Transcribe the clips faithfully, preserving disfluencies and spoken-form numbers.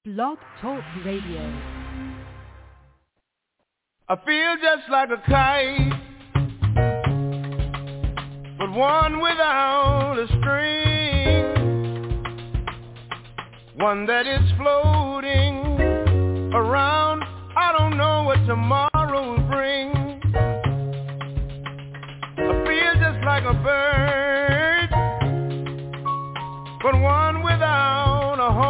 Blog Talk Radio. I feel just like a kite, but one without a string, one that is floating around. I don't know what tomorrow will bring. I feel just like a bird, but one without a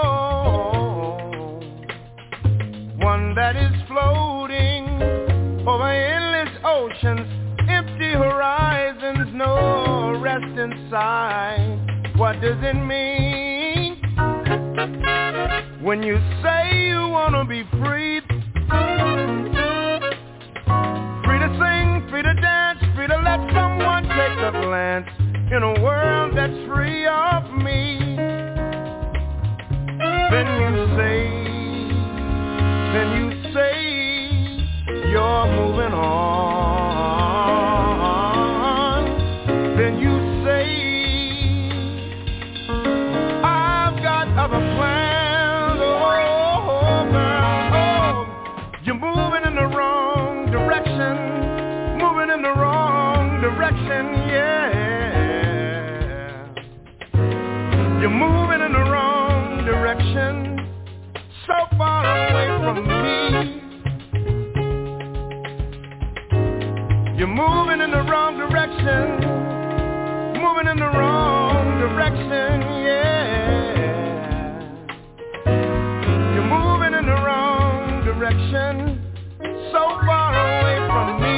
home, one that is floating over endless oceans, empty horizons, no rest inside. What does it mean when you say you want to be free? Free to sing, free to dance, free to let someone take a glance in a world that's free of me. Then you say, then you say you're moving on. Then you say I've got other plans. Oh, girl, oh, you're moving in the wrong direction, moving in the wrong direction, yeah. You're moving in the wrong direction, so far away from me. You're moving in the wrong direction, moving in the wrong direction, yeah. You're moving in the wrong direction, so far away from me.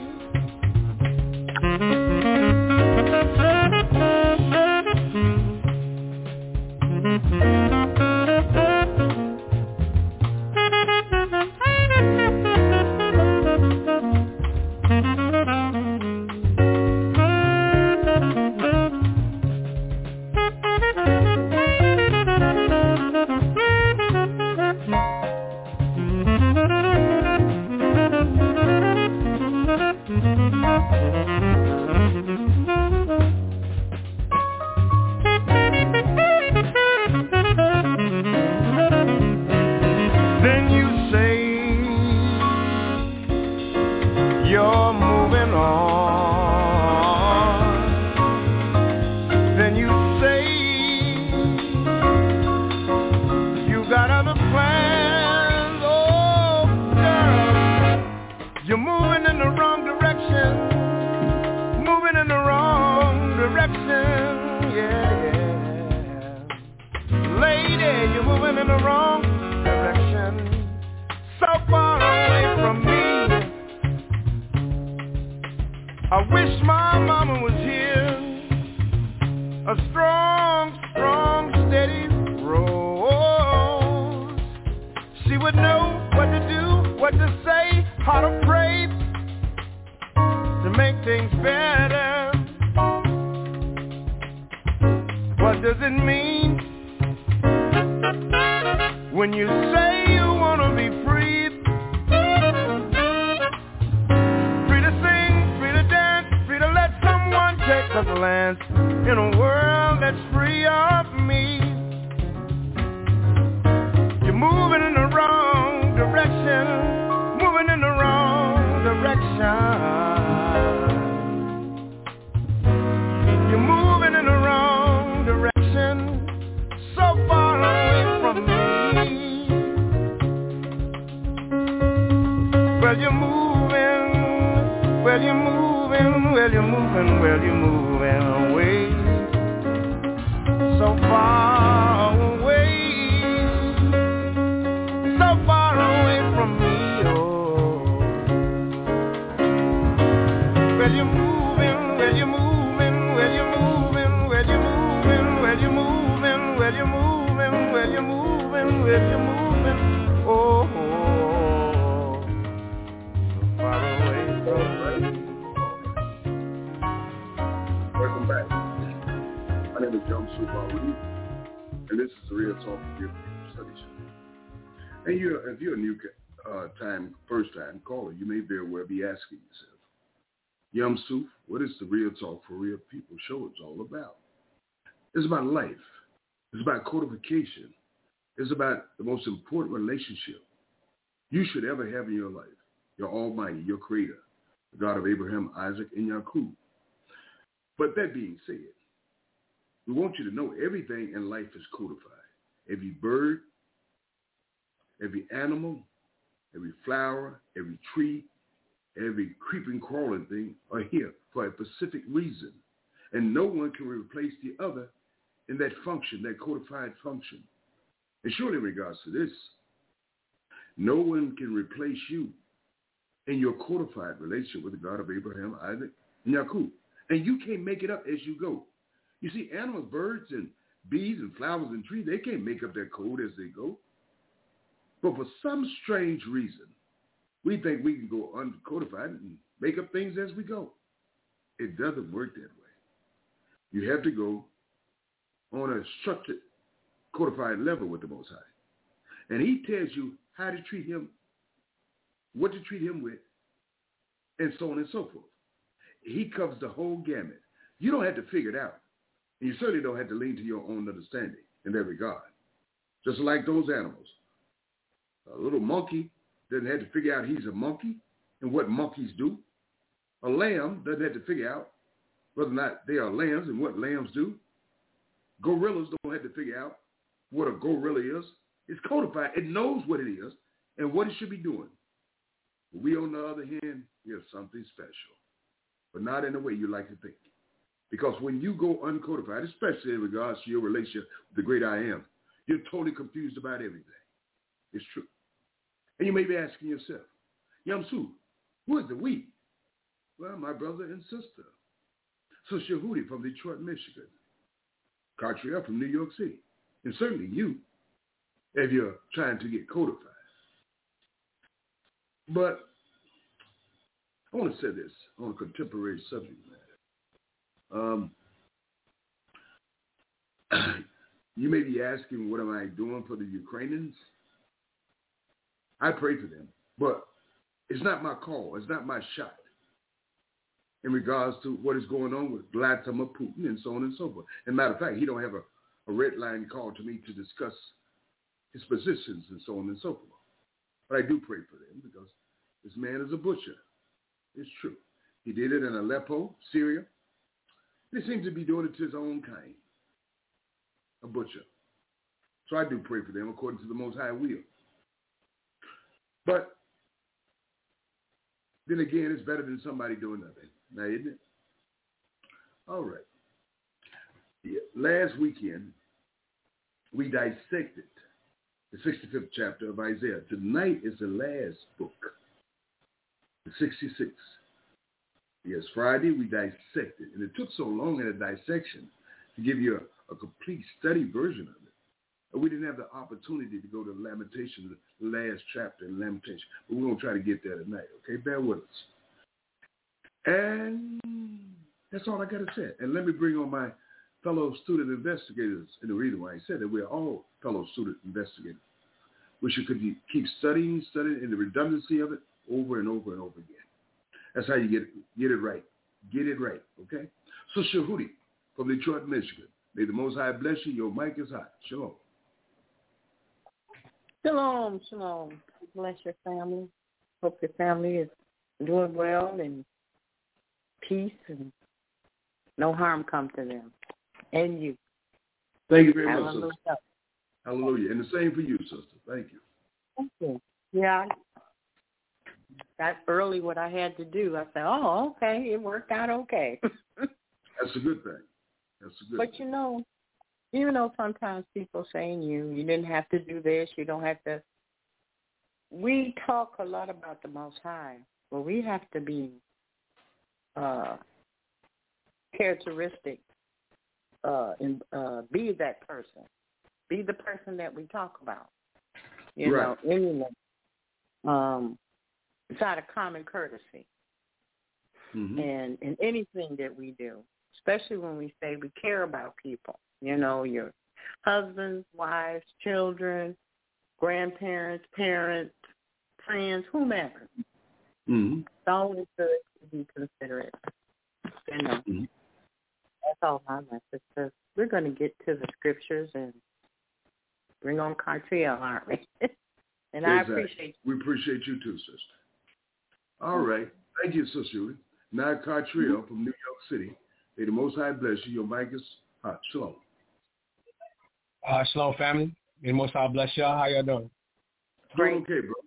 If you're a new uh, time, first time caller, you may very well be asking yourself, Yum Suf, what is the Real Talk for Real People show is all about? It's about life. It's about codification. is about the most important relationship you should ever have in your life. Your Almighty, your Creator, the God of Abraham, Isaac, and Jacob. But that being said, we want you to know everything in life is codified. Every bird, every animal, every flower, every tree, every creeping, crawling thing are here for a specific reason. And no one can replace the other in that function, that codified function. And surely in regards to this, no one can replace you in your codified relationship with the God of Abraham, Isaac, and Jacob. And you can't make it up as you go. You see, animals, birds, and bees, and flowers, and trees, they can't make up their code as they go. But for some strange reason, we think we can go uncodified and make up things as we go. It doesn't work that way. You have to go on a structured, codified level with the Most High. And he tells you how to treat him, what to treat him with, and so on and so forth. He covers the whole gamut. You don't have to figure it out. And you certainly don't have to lean to your own understanding in that regard. Just like those animals. A little monkey doesn't have to figure out he's a monkey and what monkeys do. A lamb doesn't have to figure out whether or not they are lambs and what lambs do. Gorillas don't have to figure out what a gorilla is. It's codified. It knows what it is and what it should be doing. But we, on the other hand, we have something special, but not in the way you like to think. Because when you go uncodified, especially in regards to your relationship with the great I am, you're totally confused about everything. It's true. And you may be asking yourself, Yamsu, who is the we? Well, my brother and sister. So Shahudi from Detroit, Michigan. Cartier from New York City. And certainly you, if you're trying to get codified. But I want to say this on a contemporary subject matter. Um, you may be asking, what am I doing for the Ukrainians? I pray for them, but it's not my call. It's not my shot in regards to what is going on with Vladimir Putin and so on and so forth. As a matter of fact, he don't have a, a red line call to me to discuss his positions and so on and so forth. But I do pray for them because this man is a butcher. It's true. He did it in Aleppo, Syria. He seems to be doing it to his own kind, a butcher. So I do pray for them according to the Most High will. But then again, it's better than somebody doing nothing. Now, isn't it? All right. Yeah. Last weekend, we dissected the sixty-fifth chapter of Isaiah. Tonight is the last book, the sixty-sixth. Yes, Friday we dissected. And it took so long in a dissection to give you a, a complete study version of it. We didn't have the opportunity to go to Lamentation, the last chapter in Lamentation. But we're going to try to get there tonight, okay? Bear with us. And that's all I got to say. And let me bring on my fellow student investigators. And the reason why I said that we're all fellow student investigators. We should keep studying, studying, and the redundancy of it over and over and over again. That's how you get it, get it right. Get it right, okay? So Shahudi from Detroit, Michigan. May the Most High bless you. Your mic is hot. Shalom. Shalom, shalom. Bless your family. Hope your family is doing well and peace and no harm come to them and you. Thank you very Hallelujah. much, sister. Hallelujah. And the same for you, sister. Thank you. Thank you. Yeah. That's early what I had to do. I said, oh, okay. It worked out okay. That's a good thing. That's a good But, thing. you know, even though sometimes people saying you, you didn't have to do this, you don't have to. We talk a lot about the Most High, but we have to be uh, characteristic uh, and uh, be that person. Be the person that we talk about. You right. know, anyway. Um, it's out of common courtesy. Mm-hmm. And in anything that we do, especially when we say we care about people. You know, your husbands, wives, children, grandparents, parents, friends, whomever. Mm-hmm. It's always good to be considerate. You know, mm-hmm. That's all my message. So we're going to get to the scriptures and Bring on Cartel, aren't we? And exactly. I appreciate you. We appreciate you too, sister. All right. Thank you, Sister Julie. Now, Cartel mm-hmm. from New York City. May the Most High bless you. Your mic is hot. Shalom. Uh, shalom, family. May the Most High bless y'all. How y'all doing? Doing okay, bro.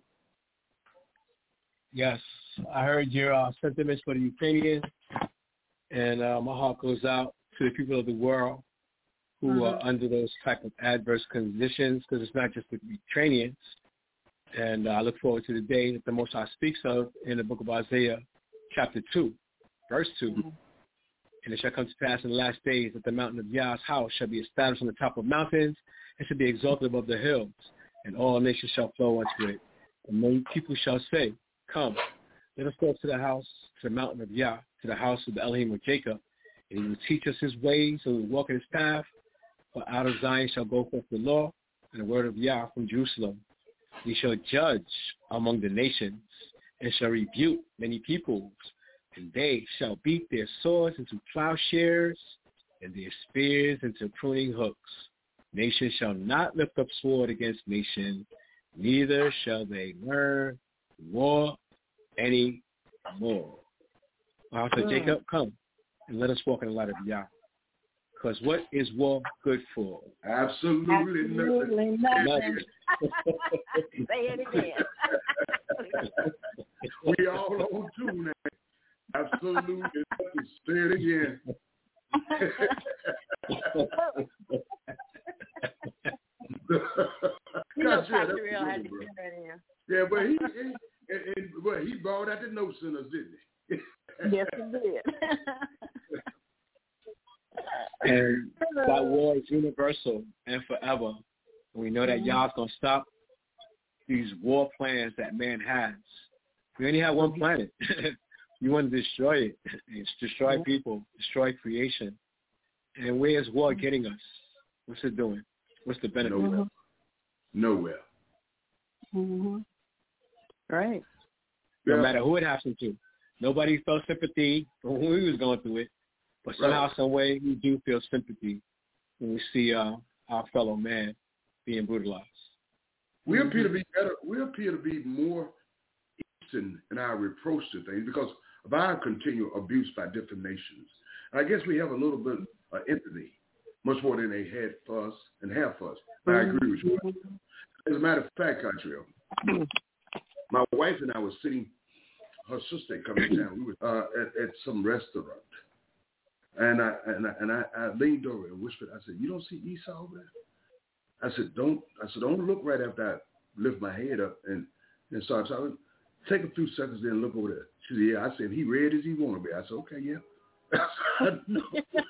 Yes. I heard your uh, sentiments for the Ukrainians, and uh, my heart goes out to the people of the world who mm-hmm. are under those type of adverse conditions, because it's not just the Ukrainians. And uh, I look forward to the day that the Most High speaks of in the book of Isaiah, chapter two, verse two. Mm-hmm. And it shall come to pass in the last days that the mountain of Yah's house shall be established on the top of mountains and shall be exalted above the hills, and all nations shall flow unto it. And many people shall say, come, let us go to the house, to the mountain of Yah, to the house of the Elohim of Jacob, and he will teach us his ways, and we will walk in his path. For out of Zion shall go forth the law, and the word of Yah from Jerusalem. He shall judge among the nations, and shall rebuke many peoples, and they shall beat their swords into plowshares, and their spears into pruning hooks. Nation shall not lift up sword against nation, neither shall they learn war any more. Well, so Jacob, come, and let us walk in the light of Yah. Because what is war good for? Absolutely, Absolutely nothing. nothing. Say it again. We all on tune now. Absolutely nothing. Say it again. You know, Patriot had to get that in. Yeah, but he, he, and, and, but he brought out the notes in us, didn't he? Yes, he did. And that war is universal and forever. And we know that mm-hmm. Yah's going to stop these war plans that man has. We only have one planet. You want to destroy it. It's destroy mm-hmm. people, destroy creation. And where is war getting us? What's it doing? What's the benefit? Nowhere. Nowhere. Mm-hmm. Right. No yeah. matter who it happens to. Nobody felt sympathy when we was going through it. But somehow, right. some way, we do feel sympathy when we see uh, our fellow man being brutalized. We mm-hmm. appear to be better. We appear to be more instant in our reproach to things because of our continual abuse by different nations. And I guess we have a little bit of empathy, much more than they had for us and have for us. And mm-hmm. I agree with you. As a matter of fact, Contrell, my wife and I were sitting, her sister coming down. We were uh, at, at some restaurant. And I and I and I, I leaned over and whispered. I said, "You don't see Esau over there?" I said, "Don't." I said, "Don't look right after I lift my head up and and start talking. Take a few seconds, then look over there." She said, "Yeah." I said, "He red as he want to be." I said, "Okay, yeah." I said, no.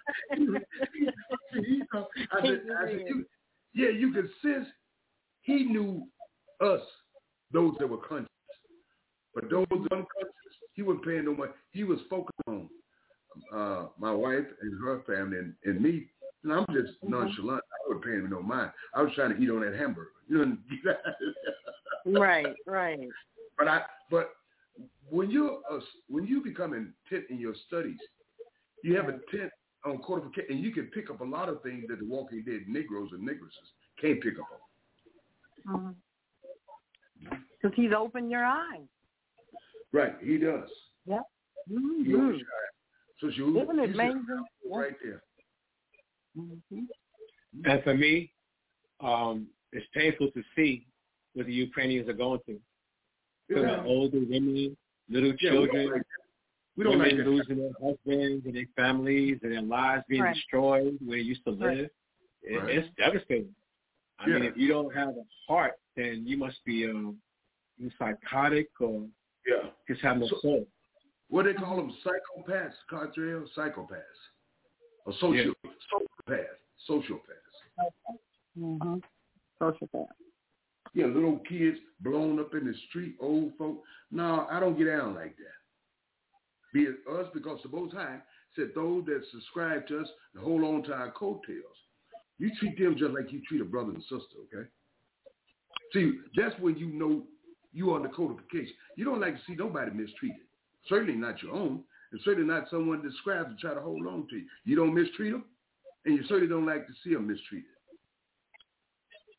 Esau. I said, I said you, "Yeah, you could sense he knew us, those that were conscious, but those unconscious, he wasn't paying no mind. He was focused on." Uh, my wife and her family and, and me, and I'm just mm-hmm. nonchalant. I wasn't paying no mind. I was trying to eat on that hamburger. You know, right, right. But I, but when you uh, when you become intent in your studies, you have intent on codification, and you can pick up a lot of things that the Walking Dead Negroes and Negresses can't pick up on. Because mm-hmm. he's opened your eyes. Right, he does. Yep. Mm-hmm. He always So you, Isn't it amazing? Right there. Mm-hmm. And for me, um, it's painful to see what the Ukrainians are going through. Yeah. Older women, little yeah, children, we don't like women like losing their husbands and their families and their lives being right. destroyed where they used to live. Right. It, right. It's devastating. I yeah. mean, if you don't have a heart, then you must be um, psychotic or yeah. just have no so, soul. What they call them, psychopaths, Cartrell, psychopaths, or social, yeah. sociopaths, sociopaths. Mm-hmm. Sociopaths. Yeah, little kids blown up in the street, old folk. No, I don't get down like that. Be it us, because the Most High said those that subscribe to us and hold on to our coattails, you treat them just like you treat a brother and sister, okay? See, that's when you know you are on the codification. You don't like to see nobody mistreated. Certainly not your own, and certainly not someone described to try to hold on to you. You don't mistreat them, and you certainly don't like to see them mistreated.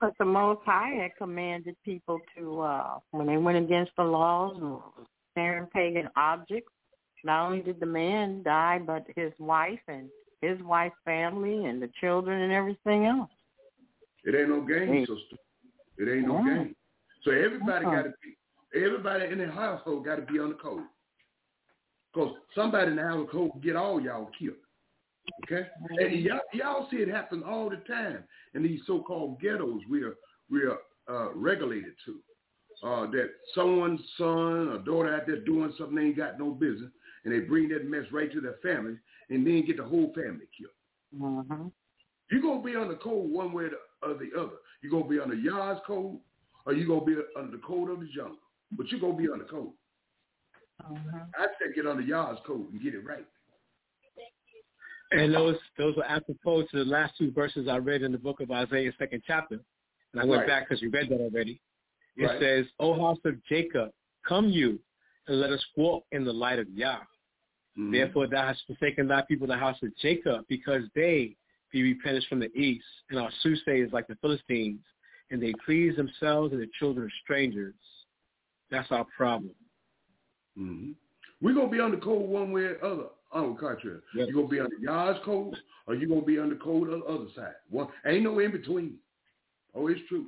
But the Most High had commanded people to, uh, when they went against the laws and tearing pagan objects, not only did the man die, but his wife and his wife's family and the children and everything else. It ain't no game, sister. It ain't no yeah. game. So everybody uh-huh. got to be, everybody in the household got to be on the code. Because somebody in the household can get all y'all killed. Okay? And y'all, y'all see it happen all the time in these so-called ghettos we are, we are uh, regulated to. Uh, that someone's son or daughter out there doing something they ain't got no business, and they bring that mess right to their family, and then get the whole family killed. Mm-hmm. You're going to be on the code one way or the other. You're going to be on the Yah's code, or you're going to be under the code of the jungle. But you're going to be on the code. Mm-hmm. I said get on the Yah's code and get it right. And those those are apropos to the last two verses I read in the book of Isaiah, second chapter. And I went Right. back because you read that already. It Right. says, O house of Jacob, come you, and let us walk in the light of Yah. Mm-hmm. Therefore thou hast forsaken thy people, the house of Jacob, because they be replenished from the east, and our soothsayers like the Philistines, and they please themselves and the children of strangers. That's our problem. Mm-hmm. We're going to be on the code one way or the other. On the contrary. Yep. You're going to be on the Yah's code, or you're going to be on the code of the other side. One, ain't no in between. Oh, it's true.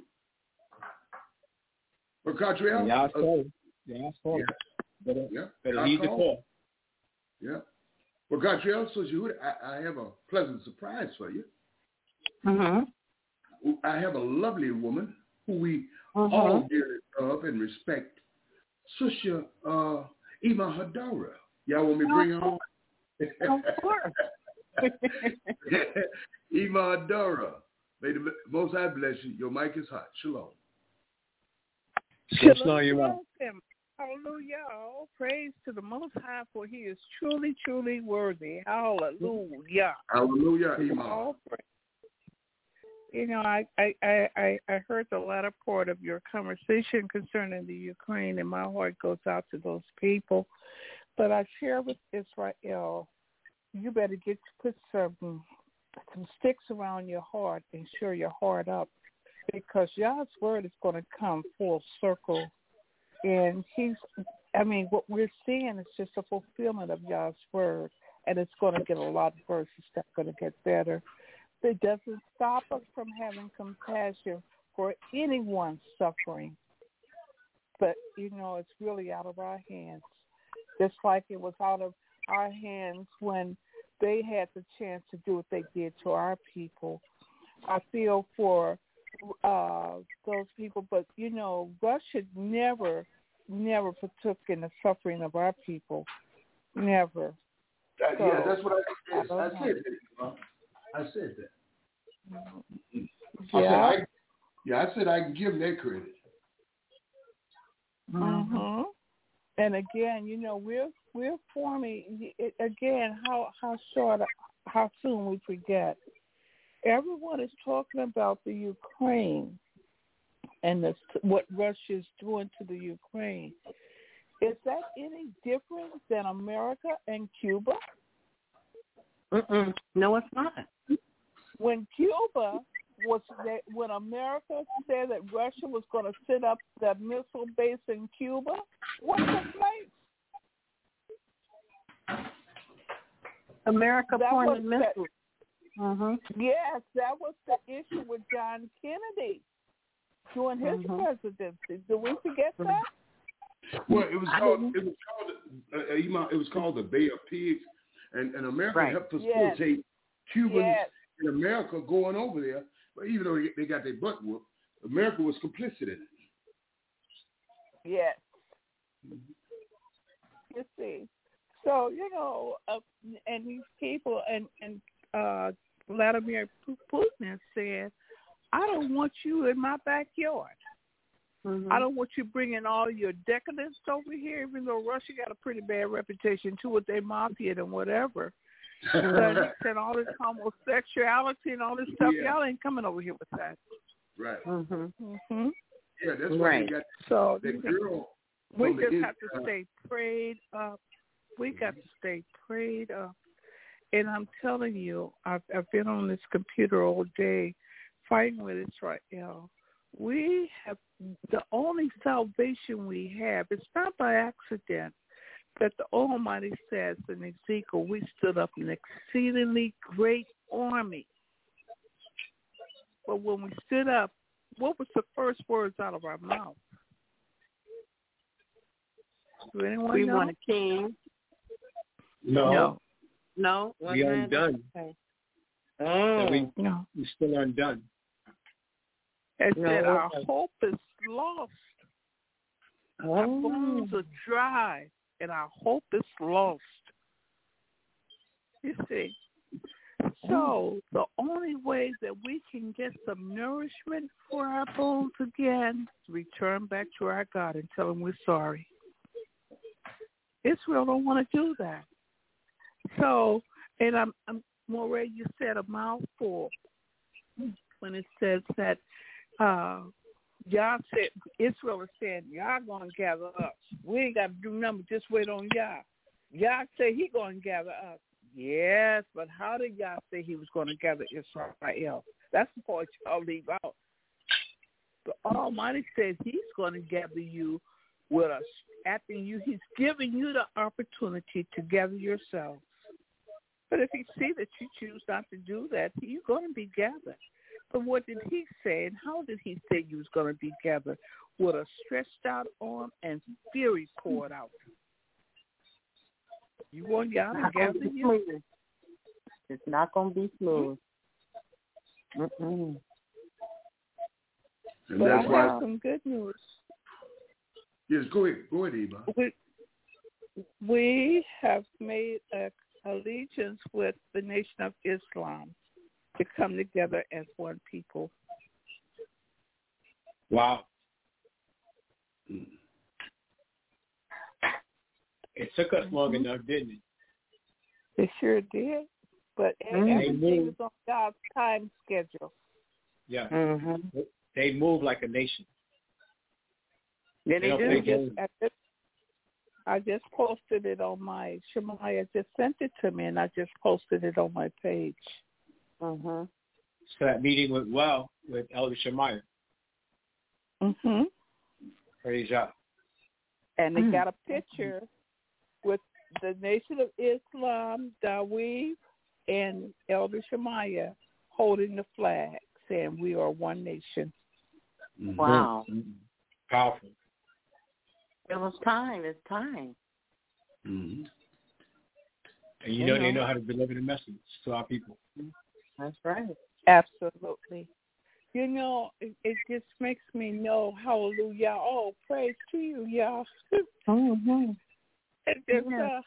But contrary, Yah's uh, code. Yah's code. Yeah. Better, Yeah. better heed the call. Yeah. Well, Gatriel, so you, I, I have a pleasant surprise for you. Mm-hmm. I have a lovely woman who we Mm-hmm. all dearly love and respect, Sister uh, Ima Hadara. Y'all want me to bring her on? Of course. Ima Hadara. May the Most High bless you. Your mic is hot. Shalom. Shalom, you are. Hallelujah. All praise to the Most High, for he is truly, truly worthy. Hallelujah. Hallelujah, Ima. All praise. You know, I, I, I, I heard the latter part of your conversation concerning the Ukraine, and my heart goes out to those people. But I share with Israel, you better get put some some sticks around your heart and shore your heart up, because God's word is going to come full circle. And he's, I mean, what we're seeing is just a fulfillment of God's word, and it's going to get a lot worse. It's not going to get better. It doesn't stop us from having compassion for anyone suffering. But, you know, it's really out of our hands. Just like it was out of our hands when they had the chance to do what they did to our people. I feel for uh, those people, but, you know, Russia never, never partook in the suffering of our people. Never. Uh, So, yeah, that's what I said. I, I said that. Uh, I said that. Yeah. I said I, yeah, I said I can give them that credit. Mm-hmm. And again, you know, we're we're forming it, again. How how short, how soon we forget. Everyone is talking about the Ukraine and the, what Russia is doing to the Ukraine. Is that any different than America and Cuba? Mm-mm. No, it's not. When Cuba was, that, when America said that Russia was going to set up the missile base in Cuba, what took place? America That pointed was missiles. Mm-hmm. Yes, that was the issue with John Kennedy during his Mm-hmm. presidency. Do we forget that? Well, it was called it was called uh, Ima, it was called the Bay of Pigs, and, and America Right. helped facilitate Yes. Cubans Yes. in America going over there. But even though they got their butt whooped, America was complicit in it. Yes. You see, so you know, uh, and these people, and and uh, Vladimir Putin said, "I don't want you in my backyard. Mm-hmm. I don't want you bringing all your decadence over here." Even though Russia got a pretty bad reputation too with their mafia and whatever, and, and all this homosexuality and all this stuff, Yeah. y'all ain't coming over here with that. Right. Mm-hmm. Mm-hmm. Yeah, that's why Right. they got So that girl. we from the just in- have to uh, stay prayed up. We got to stay prayed up. And I'm telling you, I've, I've been on this computer all day fighting with Israel. we have the only salvation we have. It's not by accident that the Almighty says in Ezekiel, we stood up an exceedingly great army. But when we stood up, what was the first words out of our mouth? Do anyone we know? want a king. No. No. No. We aren't done. Okay. Oh. Oh. We, no. we still aren't done. It No. said our hope is lost. Oh. Our bones are dry, and our hope is lost. You see? So the only way that we can get some nourishment for our bones again is return back to our God and tell him we're sorry. Israel don't want to do that. So, and I'm, I'm Moray, you said a mouthful when it says that uh, Yah said, Israel is saying, Yah going to gather us. We ain't got to do nothing, just wait on Yah. Yah said he going to gather us. Yes, but how did Yah say he was going to gather Israel? That's the part y'all leave out. The Almighty says he's going to gather you with us. After you, he's giving you the opportunity to gather yourselves. But if he see that you choose not to do that, you're going to be gathered. But what did he say, and how did he say you was going to be gathered? With a stretched out arm and fury poured out. You want Yah to gather you? It's not going to be smooth. Mm-mm. And But that's I why. have some good news. Yes, go ahead. Go ahead, Eva. We, we have made a allegiance with the Nation of Islam to come together as one people. Wow. It took us long mm-hmm. enough, didn't it? It sure did. But mm-hmm. everything is on God's time schedule. Yeah. Mm-hmm. They move like a nation. Yeah, they, they do. Just, I, just, I just posted it on my, Shemaiah just sent it to me, and I just posted it on my page. Mm-hmm. So that meeting went well with Elder Shemaiah. Mm-hmm. Praise God. And they mm-hmm. got a picture with the Nation of Islam, Dawid, and Elder Shemaiah holding the flag, saying we are one nation. Mm-hmm. Wow. Mm-hmm. Powerful. It was time. It's time. Mm-hmm. And you know, you know they know how to deliver the message to our people. That's right. Absolutely. You know, it, it just makes me know, hallelujah, oh, praise to you, y'all. Mm-hmm. It just, uh,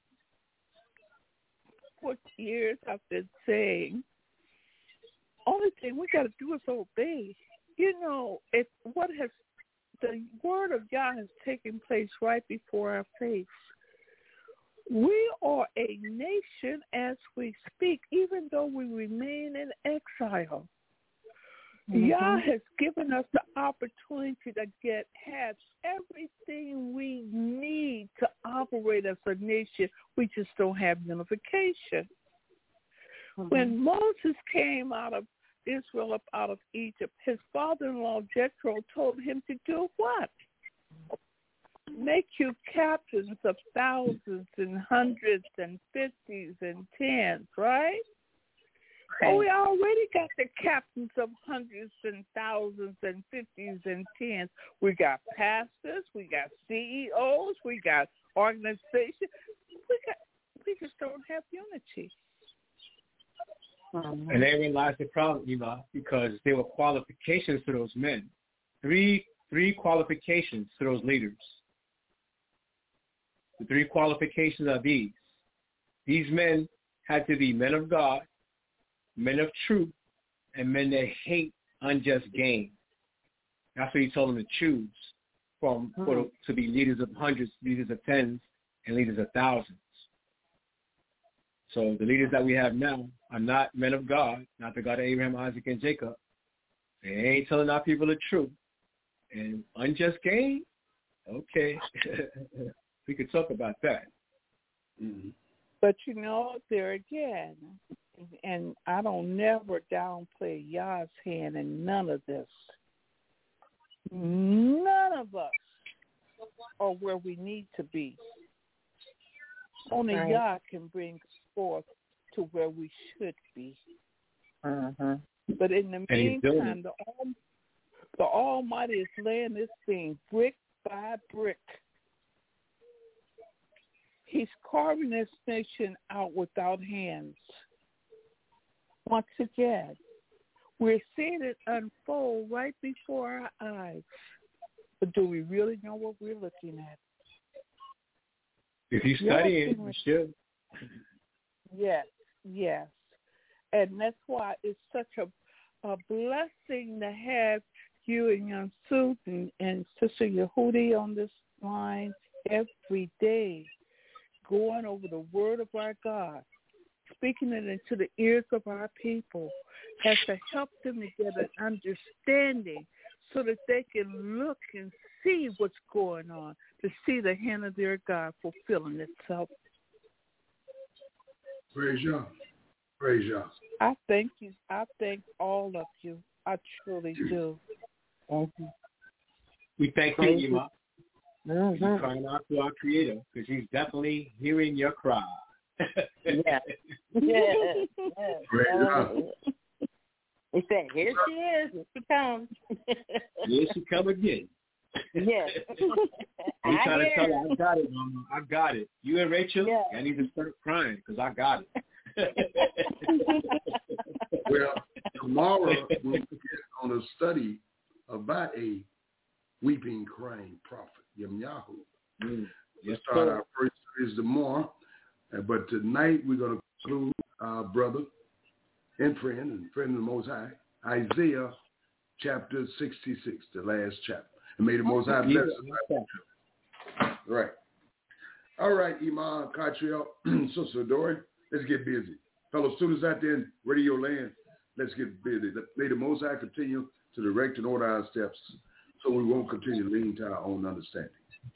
for years I've been saying, only thing we got to do is obey. You know, it what has the word of God has taken place right before our face. We are a nation as we speak, even though we remain in exile. Mm-hmm. Yah has given us the opportunity to get have everything we need to operate as a nation. We just don't have unification. Mm-hmm. When Moses came out of Israel up out of Egypt, his father-in-law Jethro told him to do what? Make you captains of thousands and hundreds and fifties and tens, right? Well, we already got the captains of hundreds and thousands and fifties and tens. We got pastors, we got C E Os, we got organizations. We got, we just don't have unity. Mm-hmm. And they realized the problem, Eva, because there were qualifications to those men. Three three qualifications to those leaders. The three qualifications are these. These men had to be men of God, men of truth, and men that hate unjust gain. That's what he told them to choose from mm-hmm. for, to be leaders of hundreds, leaders of tens, and leaders of thousands. So the leaders that we have now are not men of God, not the God of Abraham, Isaac, and Jacob. They ain't telling our people the truth. And unjust gain, okay, we could talk about that. Mm-hmm. But you know, there again, and I don't never downplay Yah's hand in none of this. None of us are where we need to be. Only right. Yah can bring us forth to where we should be. Uh-huh. But in the meantime, the, Al- the Almighty is laying this thing brick by brick. He's carving this nation out without hands. Once again, we're seeing it unfold right before our eyes. But do we really know what we're looking at? If you study it, you should. Yes, yes. And that's why it's such a, a blessing to have you and Young Sue and, and Sister Yehudi on this line every day, going over the word of our God, speaking it into the ears of our people, as to help them to get an understanding so that they can look and see what's going on, to see the hand of their God fulfilling itself. Praise Yah. Praise Yah. I thank you. I thank all of you. I truly do. Thank you. We thank you, Thank Ima. Mm-hmm. You're crying out to our Creator because He's definitely hearing your cry. Yeah. Yeah. Yeah. Praise Yah. He said, here she is. Here she comes. Here she come again. Yes. I'm I trying to hear tell her. her, I got it, Mama. I got it. You and Rachel, Yeah. I need to start crying because I got it. Well, tomorrow we'll get on a study about a weeping, crying prophet, Yirmiyahu. Mm. We'll Yes, start sir. our first series tomorrow. Uh, but tonight we're going to conclude our brother and friend and friend of the Most High, Isaiah chapter sixty-six, the last chapter. And may the Most High bless us. Right. All right, Iman, Catriel, Sister Dory, let's get busy. Fellow students out there in Radio Land, let's get busy. May the Most High continue to direct and order our steps so we won't continue to lean to our own understanding.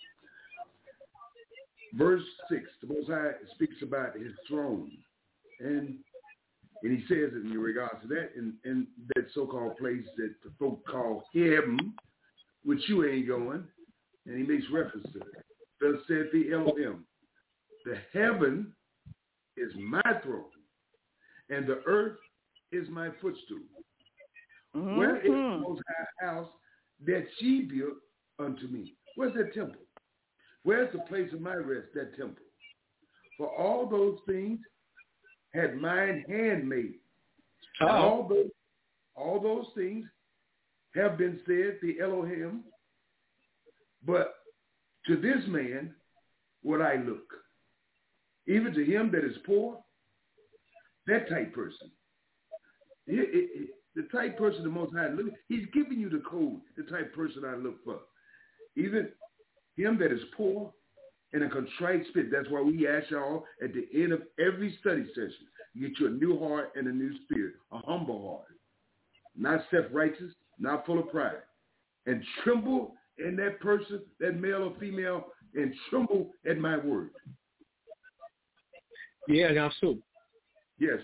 Verse six, the Most High speaks about his throne. And and he says it in regards to that, in, in that so-called place that the folk call heaven, which you ain't going, and he makes reference to it. Thus said the Elohim, the heaven is my throne, and the earth is my footstool. Mm-hmm. Where is the Most High house that she built unto me? Where's that temple? Where's the place of my rest, that temple? For all those things had mine hand made. Oh. All those, all those things have been said, the Elohim, but to this man would I look. Even to him that is poor, that type person. It, it, it, the type person the Most High look, he's giving you the code, the type person I look for. Even him that is poor and a contrite spirit. That's why we ask y'all at the end of every study session, you get you a new heart and a new spirit, a humble heart, not self-righteous, not full of pride. And tremble in that person, that male or female, and tremble at my word. Yeah, now, so. Yes.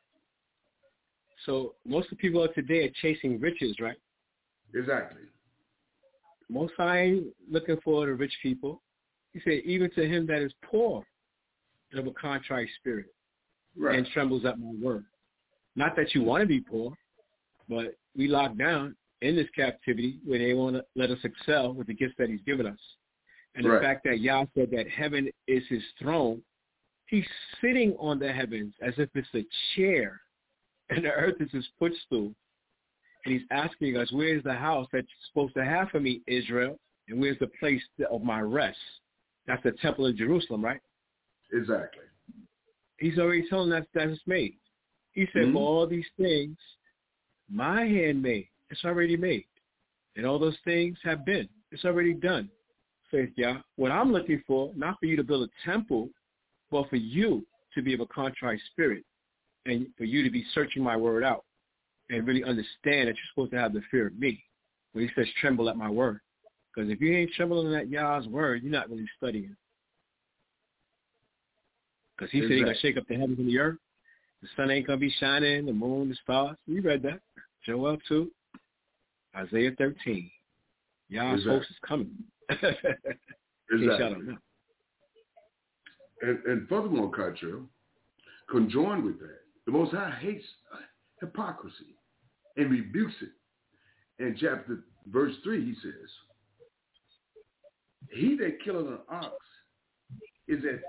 So most of the people of today are chasing riches, right? Exactly. Most High ain't looking for the rich people. He said, even to him that is poor of a contrite spirit, right, and trembles at my word. Not that you want to be poor, but we locked down in this captivity where they want to let us excel with the gifts that he's given us. And the right. fact that Yah said that heaven is his throne, he's sitting on the heavens as if it's a chair, and the earth is his footstool. And he's asking us, where's the house that you're supposed to have for me, Israel? And where's the place of my rest? That's the temple of Jerusalem, right? Exactly. He's already telling us that it's made. He said, mm-hmm. for all these things, my hand made. It's already made. And all those things have been. It's already done. Faith, Yah. What I'm looking for, not for you to build a temple, but for you to be of a contrite spirit and for you to be searching my word out and really understand that you're supposed to have the fear of me. When he says tremble at my word. Because if you ain't trembling at Yah's word, you're not really studying. Because he exactly. said he's going to shake up the heavens and the earth. The sun ain't going to be shining, the moon, the stars. We read that. Joel two, Isaiah thirteen. Y'all's exactly. host is coming. Exactly. And, and furthermore, Cartrell, conjoined with that, the Most High hates hypocrisy and rebukes it. In chapter verse three, he says, he that killeth an ox is that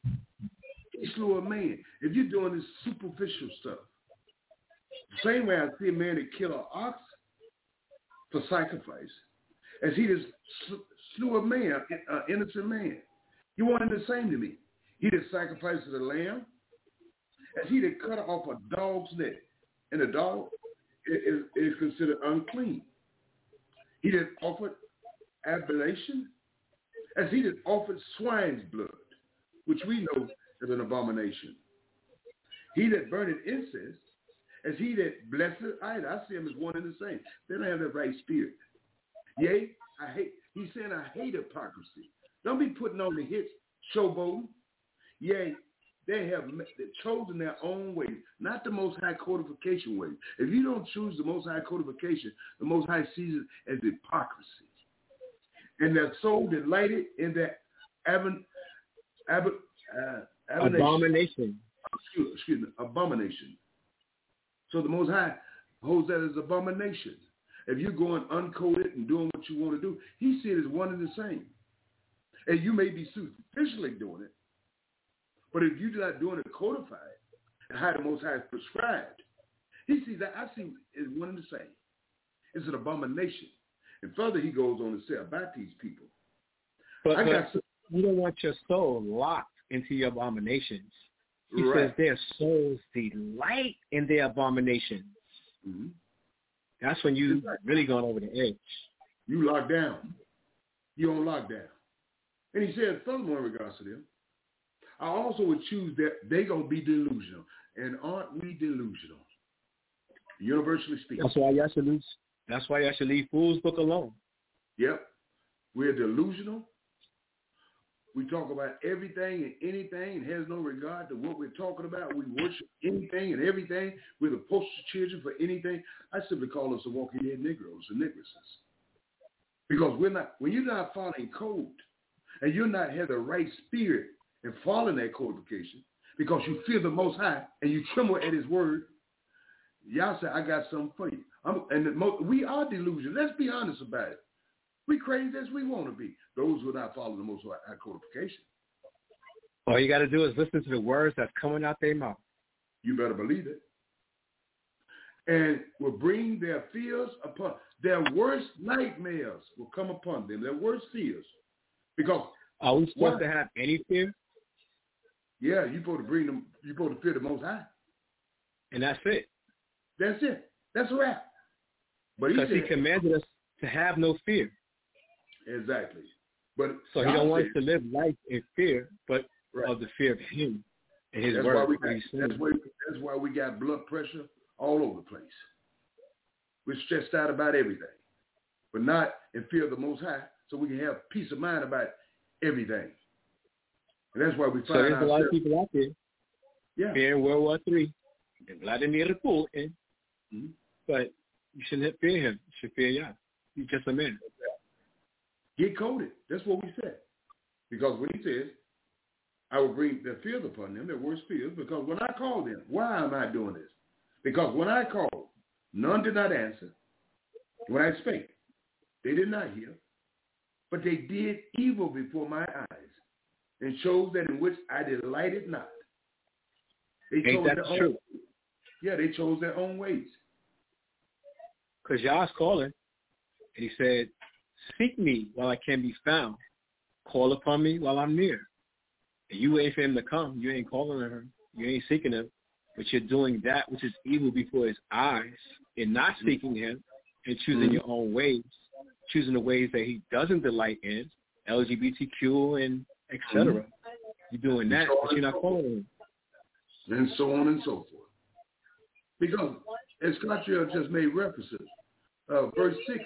he slew a man. If you're doing this superficial stuff, the same way I see a man that killed an ox for sacrifice, as he just slew a man, an innocent man. You want him the same to me. He that sacrifices a lamb, as he that cut off a dog's neck, and a dog is, is considered unclean. He that offered oblation, as he that offered swine's blood, which we know is an abomination. He that burned incense, as he that blessed idol. I see him as one and the same. They don't have that right spirit. Yea, I hate, he's saying I hate hypocrisy. Don't be putting on the hits, showboating. Yea, they have chosen their own way, not the Most High codification way. If you don't choose the Most High codification, the Most High sees it as hypocrisy. And their soul delighted in that ab- ab- uh, abomination. Excuse, excuse me, abomination. So the Most High holds that as abomination. If you're going uncoded and doing what you want to do, he sees it as one and the same. And you may be superficially doing it, but if you're not doing it codified and how the Most High is prescribed, he sees that I see it as one and the same. It's an abomination. And further, he goes on to say about these people. But, I but got some, you don't want your soul locked into your abominations. He right. says their souls delight in their abominations. Mm-hmm. That's when you Exactly. really going over the edge. You lock down. You on lockdown. And he said, furthermore, in regards to them, I also would choose that they're going to be delusional. And aren't we delusional? Universally speaking. That's why y'all should leave, that's why y'all should leave Fool's Book alone. Yep. We're delusional. We talk about everything and anything and has no regard to what we're talking about. We worship anything and everything. We're the poster children for anything. I simply call us the walking dead Negroes and Negresses. Because we're not, when you're not following code and you're not have the right spirit and following that codification because you fear the Most High and you tremble at his word, y'all say, I got something for you. I'm, and the most, we are delusional. Let's be honest about it. We crazy as we want to be. Those who are not following the Most High codification. All you got to do is listen to the words that's coming out their mouth. You better believe it. And will bring their fears upon, their worst nightmares will come upon them, their worst fears. Because are we supposed why? to have any fear? Yeah, you're supposed to bring them, you're supposed to fear the Most High. And that's it. That's it. That's a wrap. But he Because said, he commanded us to have no fear. Exactly. But so he don't want us to live life in fear, but right. of the fear of him and his that's word. Why we got, that's, why, that's why we got blood pressure all over the place. We're stressed out about everything, but not in fear of the Most High, so we can have peace of mind about everything. And that's why we find so there's ourselves, a lot of people out there yeah. fearing World War Three, and Vladimir Putin, mm-hmm. but you shouldn't fear him. You should fear Yah. He's just a man. Get coded. That's what we said. Because when he says, I will bring their fears upon them, their worst fears, because when I call them, why am I doing this? Because when I called, none did not answer. When I spake, they did not hear, but they did evil before my eyes, and chose that in which I delighted not. They Ain't chose that their true? Own, yeah, they chose their own ways. Because Yah's calling, and he said, seek me while I can be found. Call upon me while I'm near. And you wait for him to come. You ain't calling on him. You ain't seeking him. But you're doing that which is evil before his eyes and not seeking him and choosing mm-hmm. your own ways, choosing the ways that he doesn't delight in, L G B T Q and et cetera. Mm-hmm. You're doing that, so but you're not calling him. And so on and so forth. Because, as Cartrell just made references, uh, verse six,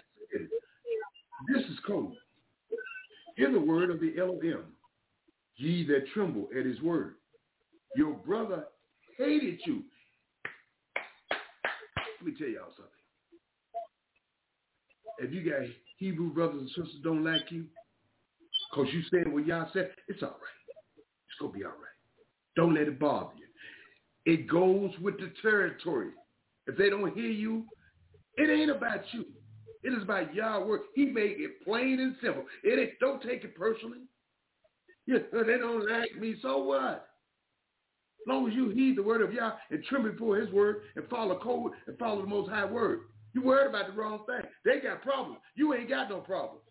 this is code. Hear the word of the Elohim, ye that tremble at his word. Your brother hated you. Let me tell y'all something. If you got Hebrew brothers and sisters don't like you because you said what y'all said, it's all right. It's going to be all right. Don't let it bother you. It goes with the territory. If they don't hear you, it ain't about you. It is about Yah's work. He made it plain and simple. It ain't, don't take it personally. Yeah, they don't like me, so what? As long as you heed the word of Yah and tremble before his word and follow code and follow the Most High word. You worried about the wrong thing. They got problems. You ain't got no problems.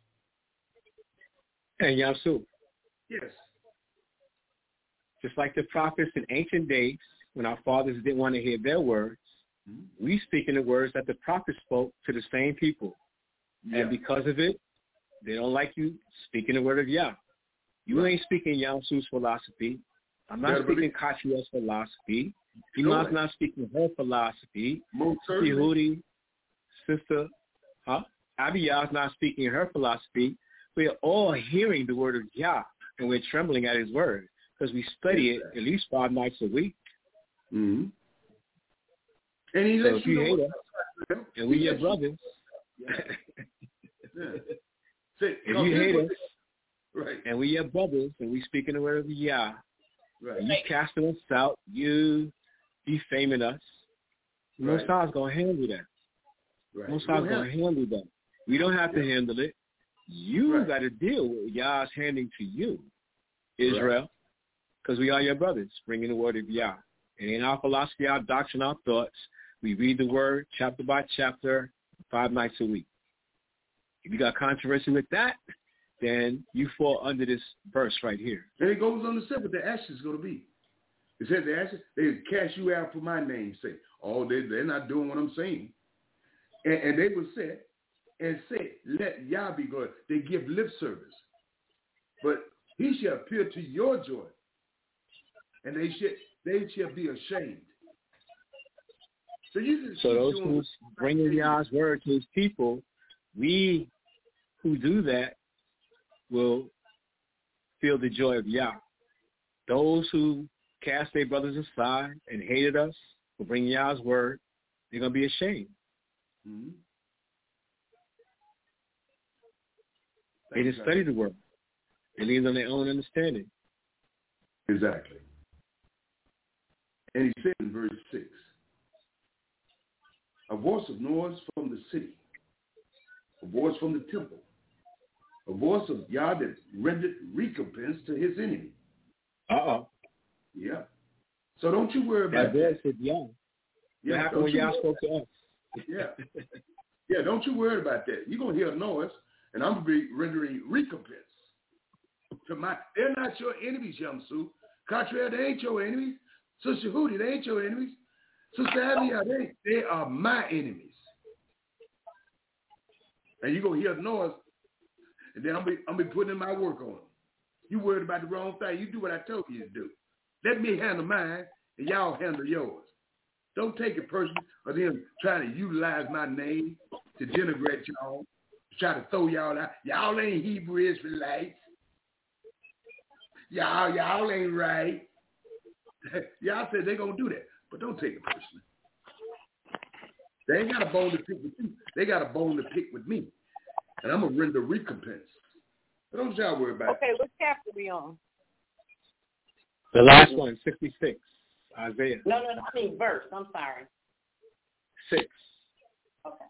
And Yasu. Yes. Just like the prophets in ancient days, when our fathers didn't want to hear their words, mm-hmm. we speak in the words that the prophets spoke to the same people. Yeah. And because of it, they don't like you speaking the word of Yah. You right. ain't speaking Yasu's philosophy. I'm not yeah, speaking Kachia's philosophy. Iman's right. not speaking her philosophy. Yehudi, sister, huh? Abiyah's not speaking her philosophy. We are all hearing the word of Yah, and we're trembling at his word because we study it at least five nights a week. Mm-hmm. And he so lets if you, you hate us, and we your brothers, yeah. yeah. Say, if you hate us, right. and we your brothers, and we speaking the word of Yah, right. and you casting us out, you defaming us, right. Most High's going to handle that. Right. Most High's going to handle that. We don't have to yeah. handle it. You right. got to deal with Yah's handing to you, Israel, because right. we are your brothers, bringing the word of Yah. And in our philosophy, our doctrine, our thoughts, we read the word chapter by chapter, five nights a week. If you got controversy with that, then you fall under this verse right here. And it goes on to say what the ashes is going to be. It says the ashes, they cast you out for my name's sake. Oh, they, they're not doing what I'm saying. And, and they will say, and say, let Yah be good. They give lip service. But he shall appear to your joy. And they shall, they shall be ashamed. So, you so those who bring Yah's word to his people, we who do that will feel the joy of Yah. Those who cast their brothers aside and hated us for bringing Yah's word, they're going to be ashamed. Mm-hmm. They didn't study the word. They leaned on their own understanding. Exactly. And he said in verse six, a voice of noise from the city, a voice from the temple, a voice of Yah that rendered recompense to his enemy. Uh-oh. Yeah. So don't you worry about that. That said Yah. Yeah, what happened when Yah spoke to us? Yeah. Yeah, don't you worry about that. You're going to hear a noise, and I'm going to be rendering recompense to my, they're not your enemies, Yamsu. Contrary, they ain't your enemies. Sister Hootie, they ain't your enemies. Sister Abiyah, they, they are my enemies. And you're going to hear a noise, and then I'm going to be putting in my work on them. You worried about the wrong thing. You do what I told you to do. Let me handle mine, and y'all handle yours. Don't take it personally, or them trying to utilize my name to denigrate y'all, to try to throw y'all out. Y'all ain't Hebrew Israelites. Y'all, y'all ain't right. Y'all said they're going to do that, but don't take it personally. They ain't got a bone to pick with you. They got a bone to pick with me, and I'm going to render recompense. But don't y'all worry about okay, it. Okay, what chapter are we on? The last one, sixty-six, Isaiah. No, no, no, I mean verse. I'm sorry. Six. Okay.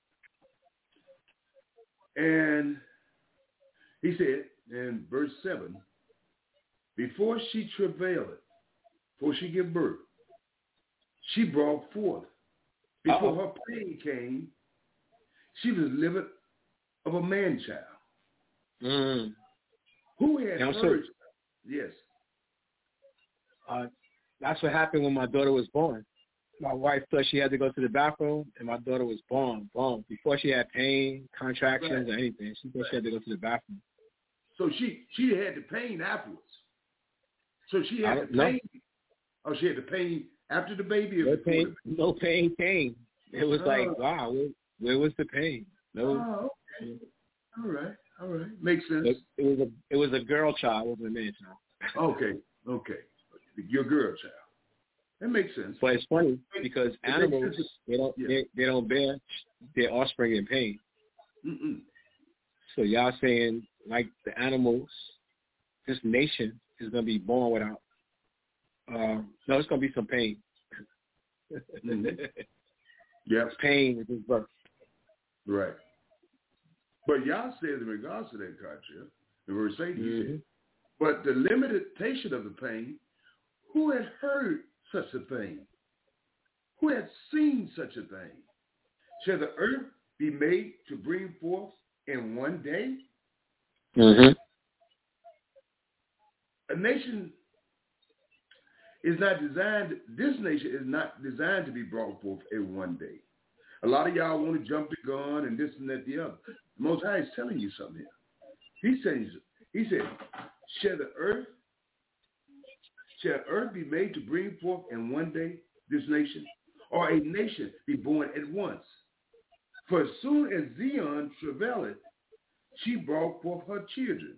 And he said in verse seven, before she travailed, before she gave birth, she brought forth. Before Uh-oh. her pain came, she was delivered of a man-child. Mm. Who had now, heard? So, yes. Uh, that's what happened when my daughter was born. My wife thought she had to go to the bathroom, and my daughter was born, born. Before she had pain, contractions, right. or anything, she thought right. she had to go to the bathroom. So she, she had the pain afterwards. So she had the know. pain. Oh, she had the pain after the baby? No or pain, the baby? no pain came. It was oh. like, wow, where, where was the pain? No. Oh, okay. All right, all right. Makes sense. It, it was a it was a girl child, it wasn't a man child. Okay, okay. Your girl child. That makes sense. But it's funny because it animals they don't yeah. they, they don't bear their offspring in pain. Mm-mm. So y'all saying, like the animals, this nation is going to be born without, uh, no, it's going to be some pain. Mm-hmm. Yeah. Pain with this birth. Right. But Yah says in regards to that contract, in verse eight, he mm-hmm. said, but the limitation of the pain, who had heard such a thing? Who had seen such a thing? Shall the earth be made to bring forth in one day? Mm-hmm. A nation is not designed, this nation is not designed to be brought forth in one day. A lot of y'all want to jump the gun and this and that the other. The Most High is telling you something here. He says, he said, shall the earth, shall earth be made to bring forth in one day this nation? Or a nation be born at once? For as soon as Zion travailed, she brought forth her children.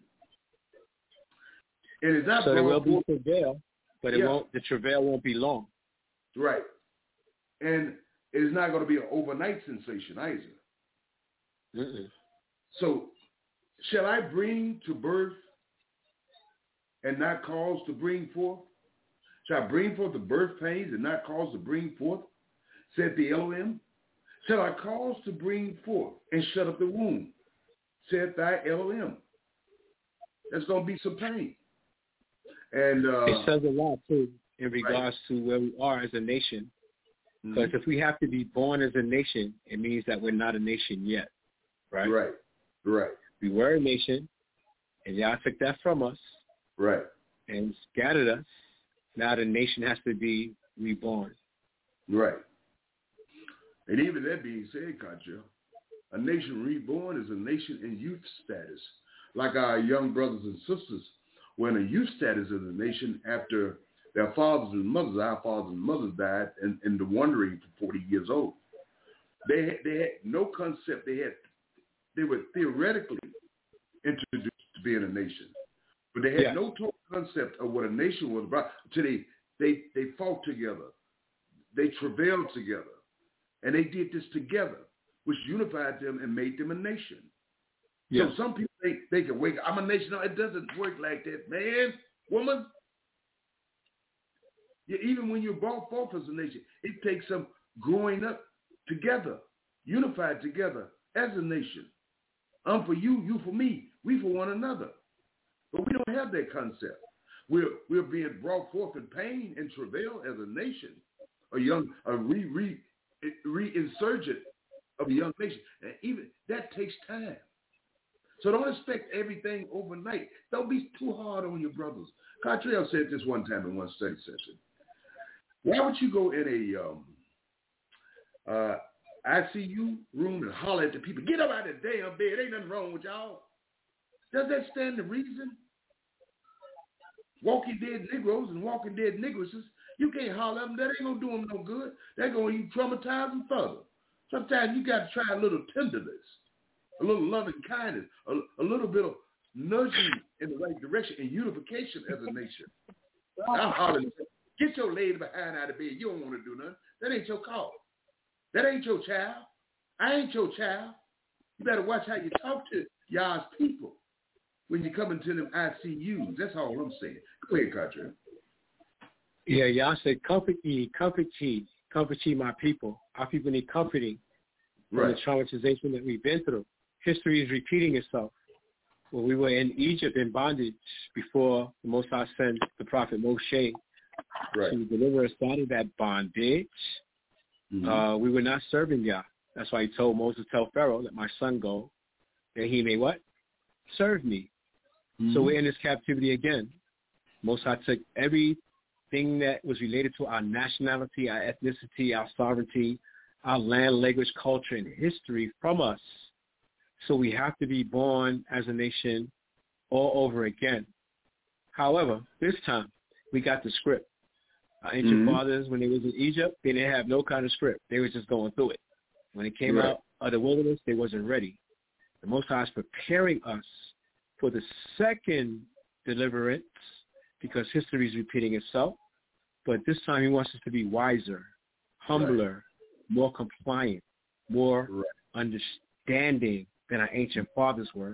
And it's not so there will forth, be travail, but it yeah. won't. The travail won't be long. Right. And it's not going to be an overnight sensation either. Mm-mm. So, shall I bring to birth and not cause to bring forth? Shall I bring forth the birth pains and not cause to bring forth? Said the Elohim. Shall I cause to bring forth and shut up the womb? Said thy Elohim. There's going to be some pain. And uh, it says a lot, too, in regards right. to where we are as a nation. Because mm-hmm. if we have to be born as a nation, it means that we're not a nation yet, right? Right, right. We were a nation, and y'all took that from us. Right. And scattered us. Now the nation has to be reborn. Right. And even that being said, Contra, a nation reborn is a nation in youth status. Like our young brothers and sisters were in a youth status of the nation after their fathers and mothers, our fathers and mothers died in, in the wandering for forty years old. They had, they had no concept. They had they were theoretically introduced to being a nation, but they had yeah. no total concept of what a nation was about until they, they, they fought together. They travailed together. And they did this together, which unified them and made them a nation. Yeah. So some people think they can wake up, I'm a nation. No, it doesn't work like that, man, woman. Yeah, even when you're brought forth as a nation, it takes some growing up together, unified together as a nation. I'm for you, you for me, we for one another. But we don't have that concept. We're we're being brought forth in pain and travail as a nation, a young, a re re re-insurgent of a young nation. And even that takes time. So don't expect everything overnight. Don't be too hard on your brothers. Cartrell said this one time in one study session. Why would you go in a um, uh, I C U room and holler at the people, get up out of the damn bed, ain't nothing wrong with y'all? Does that stand to reason? Walking dead Negroes and walking dead Negresses, you can't holler at them. That ain't going to do them no good. They're going to even traumatize them further. Sometimes you got to try a little tenderness, a little loving kindness, a, a little bit of nudging in the right direction and unification as a nation. I'm hollering, get your lady behind out of bed. You don't want to do nothing. That ain't your call. That ain't your child. I ain't your child. You better watch how you talk to y'all's people when you come into them I C Us. That's all I'm saying. Go ahead, Carter. Yeah, y'all said, comfort ye, comfort ye, comfort ye my people. Our people need comforting from right. the traumatization that we've been through. History is repeating itself. When we were in Egypt in bondage before the Most High sent the prophet Moshe right. to deliver us out of that bondage, mm-hmm. uh, we were not serving Yah. That's why he told Moses, tell Pharaoh, let my son go, that he may what? Serve me. Mm-hmm. So we're in this captivity again. Most High took everything that was related to our nationality, our ethnicity, our sovereignty, our land, language, culture, and history from us. So we have to be born as a nation all over again. However, this time we got the script. Our ancient mm-hmm. fathers, when they was in Egypt, they didn't have no kind of script. They were just going through it. When it came right. out of the wilderness, they wasn't ready. The Most High is preparing us for the second deliverance because history is repeating itself. But this time he wants us to be wiser, humbler, right. more compliant, more right. understanding than our ancient fathers were,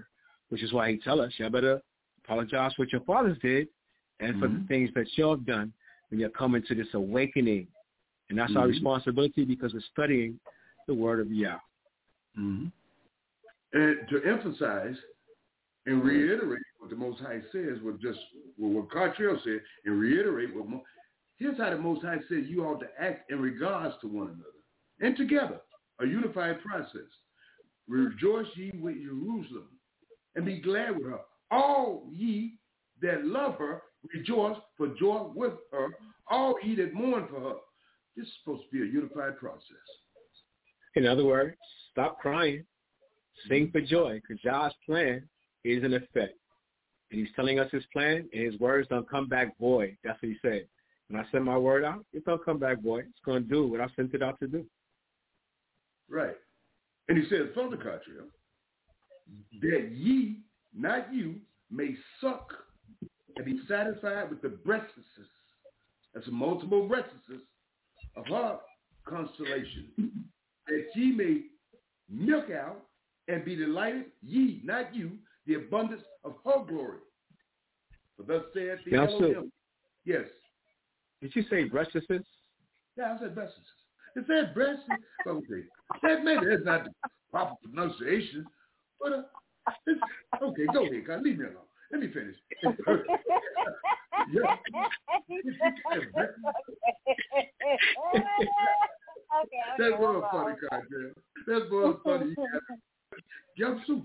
which is why he tell us, y'all better apologize for what your fathers did and mm-hmm. for the things that y'all have done when you're coming to this awakening. And that's mm-hmm. our responsibility because we're studying the word of Yah. Mm-hmm. And to emphasize and reiterate what the Most High says, what just what Cartrell said, and reiterate what Mo, here's how the Most High said you ought to act in regards to one another and together, a unified process. Rejoice ye with Jerusalem and be glad with her. All ye that love her, rejoice for joy with her. All ye that mourn for her. This is supposed to be a unified process. In other words, stop crying, sing for joy, because God's plan is in effect. And he's telling us his plan, and his words don't come back void. That's what he said. When I send my word out, it don't come back void. It's going to do what I sent it out to do. Right. And he says, further contrary, that ye, not you, may suck and be satisfied with the breasts, that's multiple breasts of her constellation, that ye may milk out and be delighted, ye, not you, the abundance of her glory. For thus saith the Elohim. Yes. Did you say breasts? Yeah, I said breasts. It said breasts. Okay. That maybe that's not the proper pronunciation, but uh, it's, okay, go ahead, God. Leave me alone. Let me finish. Yeah. Okay, that was funny, Cartrell. That was funny. Jump soup.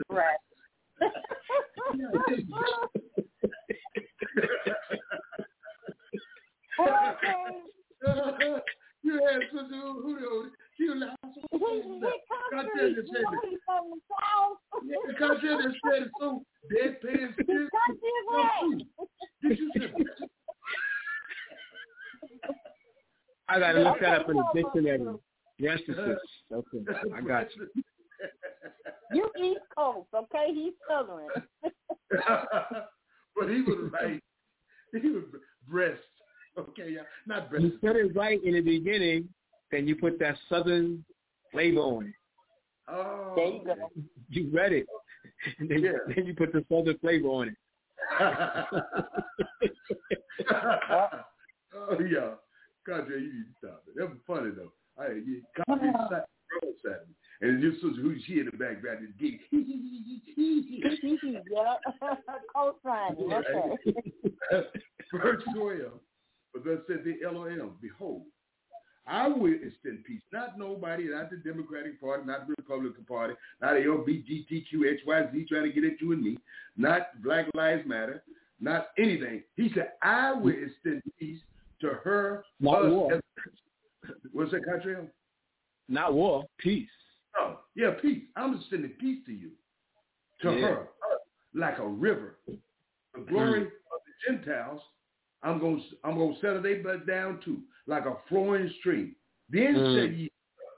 You had to do who knows. You laugh. Cartrell just said it. Yeah, Cartrell just said it so deadpan. Did you say that? I got to look that up in the dictionary. Yes, it is. Okay, I got you. You East Coast, okay? He's Southern. But he was right. He was breast. Okay, yeah, not breast. You said it right in the beginning, then you put that Southern flavor on it. Oh, there you go. You read it, and then, yeah. then you put the Southern flavor on it. Oh yeah, Cartrell, you need to stop it. That was funny though. I you Cartrell sat at me, and your sister who she in the background is geek. Yeah, co-signing. Okay. Verse twelve. But thus said the Elohim, behold, I will extend peace. Not nobody, not the Democratic Party, not the Republican Party, not L B G T Q X Y Z trying to get at you and me, not Black Lives Matter, not anything. He said, I will extend peace to her. Not us, war. As, what's that, Cartrell? Not war, peace. Oh, yeah, peace. I'm extending peace to you, to yeah. her, us, like a river. The glory mm. of the Gentiles, I'm going I'm going to settle their blood down too, like a flowing stream. Then mm. said ye,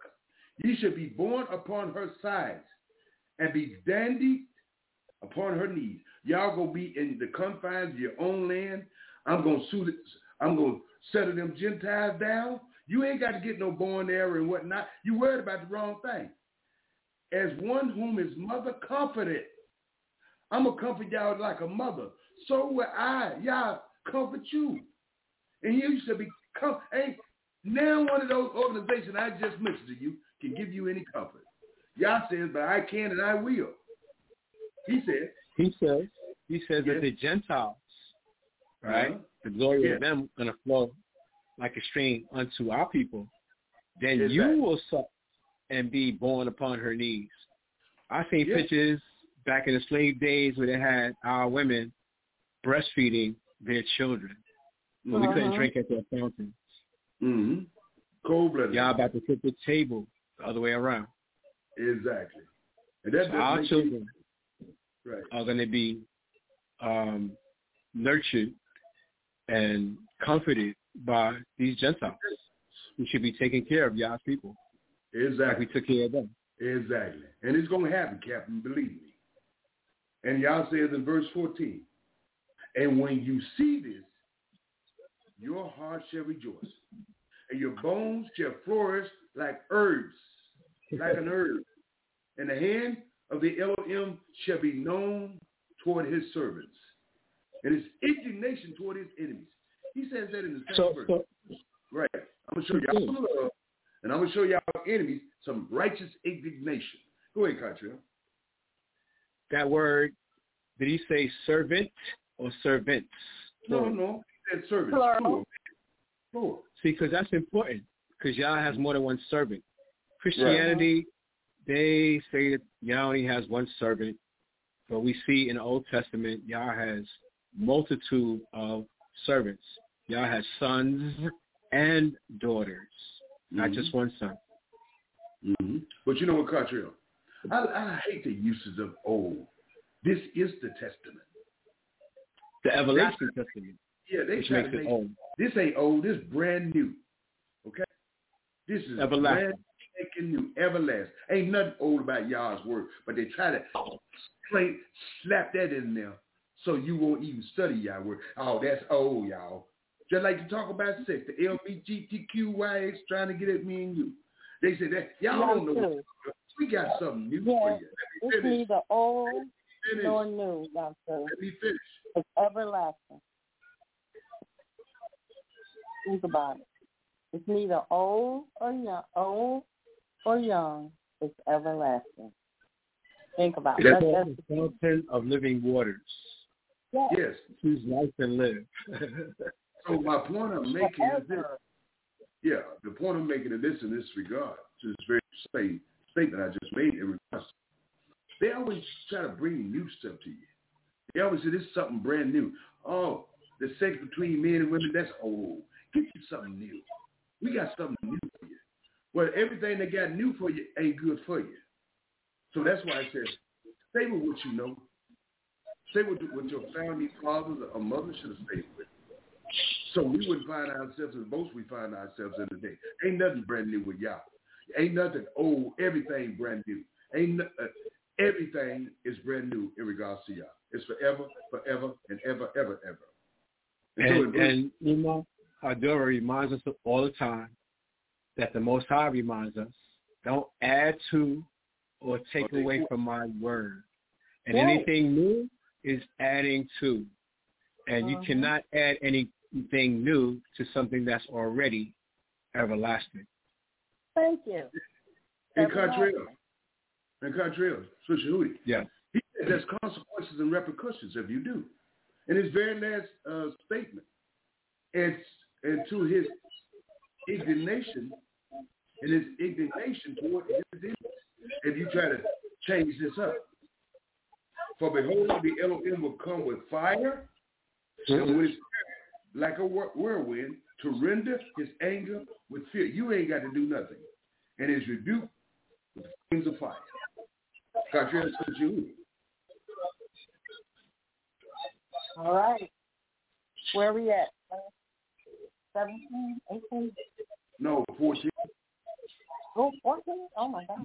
ye should be born upon her sides and be dandied upon her knees. Y'all going to be in the confines of your own land. I'm going to suit it. I'm going to settle them Gentiles down. You ain't got to get no born there and whatnot. You worried about the wrong thing. As one whom his mother comforted, I'm going to comfort y'all like a mother. So will I, y'all, comfort you. And you should be comfort. Hey, now one of those organizations I just mentioned to you can give you any comfort. Y'all says, but I can and I will. He said. He says. He says yes. that the Gentiles, right, uh-huh. the glory yes. of them going to flow like a stream unto our people. Then exactly. you will suck and be born upon her knees. I seen yes. pictures back in the slave days where they had our women breastfeeding their children. But uh-huh. we couldn't drink at their fountains. Mm-hmm. Cold-blooded. Y'all about to flip the table the other way around. Exactly. And that so our children right. are going to be um, nurtured and comforted by these Gentiles. We should be taking care of y'all's people. Exactly. Like we took care of them. Exactly. And it's going to happen, Captain, believe me. And y'all says in verse fourteen, and when you see this, your heart shall rejoice, and your bones shall flourish like herbs, like an herb, in the hand of the Elohim shall be known toward his servants, and his indignation toward his enemies. He says that in the same so, verse. So, right. I'm going to show y'all some love, and I'm going to show y'all enemies some righteous indignation. Go ahead, Cottrell. That word, did he say servant or servants? No, no. He said servants. Plural. Plural. See, because that's important, because Yah has more than one servant. Christianity, right. They say that Yah only has one servant, but we see in the Old Testament, Yah has multitude of servants. Yah has sons and daughters, mm-hmm. not just one son. Mm-hmm. But you know what, Cottrell? I, I hate the uses of old. This is the Testament. The everlasting they, Testament. Yeah, they which try makes to it make, old. This ain't old. This is brand new. Okay? This is everlasting. brand new, everlasting. Ain't nothing old about Yah's word, but they try to play, slap that in there so you won't even study Yah's word. Oh, that's old, y'all. Just like to talk about sex, the L G B T Q Y X trying to get at me and you. They say that y'all Not don't know. true. We got something new yeah, for you. It's neither old nor new, Doctor. Let me finish. It's everlasting. Think about it. It's neither old or young, old or young. It's everlasting. Think about it. It's That's, the fountain of living waters. Yes. Yes. Choose life and live. So my point I'm making is this. Yeah, the point I'm making is this in this regard, to this very same statement I just made in regards. They always try to bring new stuff to you. They always say this is something brand new. Oh, the sex between men and women, that's old. Get you something new. We got something new for you. Well, everything they got new for you ain't good for you. So that's why I said, stay with what you know. Stay with what your founding fathers or mothers should have stayed with. So we wouldn't find ourselves as most we find ourselves in today. Ain't nothing brand new with y'all. Ain't nothing old. Everything brand new. Ain't no, uh, everything is brand new in regards to y'all. It's forever, forever, and ever, ever, ever. And, and, so and you know, Hadora reminds us all the time that the Most High reminds us, don't add to or take okay. away from my word. And right. anything new is adding to. And uh-huh. you cannot add anything new to something that's already everlasting. Thank you. And Cottrell, and Cottrell, Sister Hootie, yeah. he said there's consequences and repercussions if you do. In his very last uh, statement, and, and to his indignation, and his indignation toward his enemies, if you try to change this up. For behold, the Elohim will come with fire, mm-hmm. and with his spirit like a whirlwind, to render his anger with fear. You ain't got to do nothing. And his rebuke with flames of fire. Cottrell says you. All right. Where are we at? seventeen, eighteen? No, fourteen. Oh, fourteen? Oh, my God.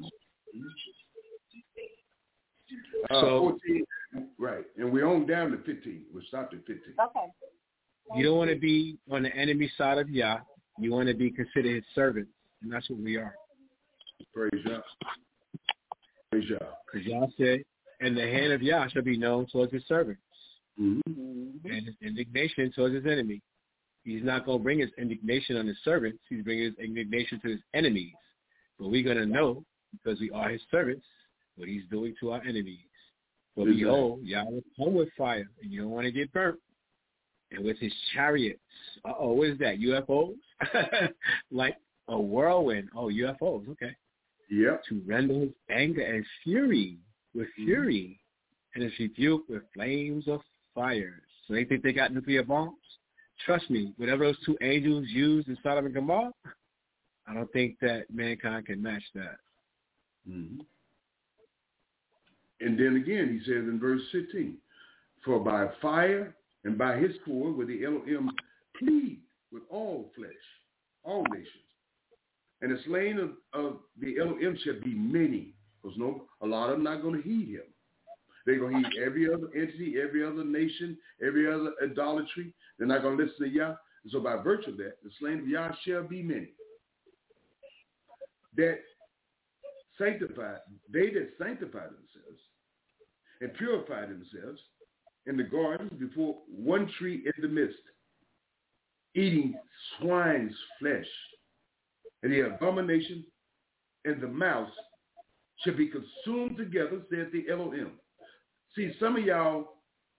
Uh, so, fourteen, right. And we're on down to fifteen. We're stopped at fifteen. Okay. You don't want to be on the enemy side of Yah. You want to be considered his servants, and that's what we are. Praise Yah. Praise Yah. Because Yah said, and the hand of Yah shall be known towards his servants, mm-hmm. and his indignation towards his enemy. He's not going to bring his indignation on his servants. He's bringing his indignation to his enemies. But we're going to know, because we are his servants, what he's doing to our enemies. For exactly. behold, Yah will come with fire, and you don't want to get burnt. And with his chariots, uh-oh, what is that, U F Os? Like a whirlwind. Oh, U F Os, okay. Yep. To render his anger and fury with fury, mm-hmm. and his rebuke with flames of fire. So they think they got nuclear bombs? Trust me, whatever those two angels used in Sodom and Gomorrah, I don't think that mankind can match that. Mm-hmm. And then again, he says in verse fifteen, for by fire and by his sword will the Elohim plead with all flesh, all nations. And the slain of, of the Elohim shall be many, because no, a lot of them not going to heed him. They're going to heed every other entity, every other nation, every other idolatry. They're not going to listen to Yah. And so by virtue of that, the slain of Yah shall be many. That sanctified, they that sanctify themselves and purify themselves in the gardens before one tree in the midst, eating swine's flesh, and the abomination and the mouse shall be consumed together, said the Elohim. See, some of y'all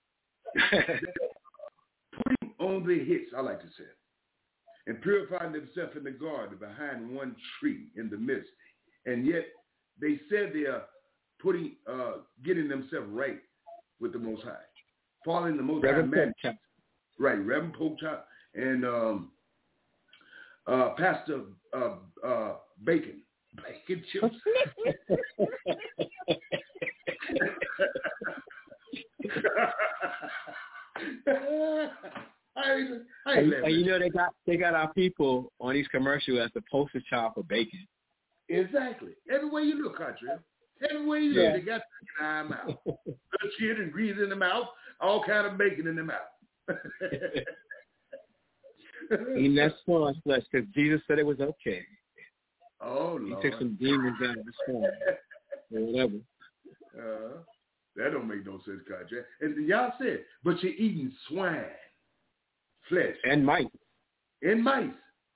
putting on the hits, I like to say, and purifying themselves in the garden behind one tree in the midst, and yet they said they are putting, uh, getting themselves right with the Most High, following the Most High man. Right, Reverend Pochop and um, uh, Pastor uh, uh, Bacon, Bacon Chips. I, I and, and you know they got they got our people on these commercials as the poster child for bacon. Exactly. Everywhere you look, country. Everywhere you yeah. look, they got bacon in their mouth. Little shit and grease in the mouth, all kind of bacon in the mouth. Eating that swan flesh because Jesus said it was okay. Oh, he Lord. took some demons out of the swan or whatever. Uh, that don't make no sense, country. And y'all said, but you're eating swine flesh. And mice. And mice.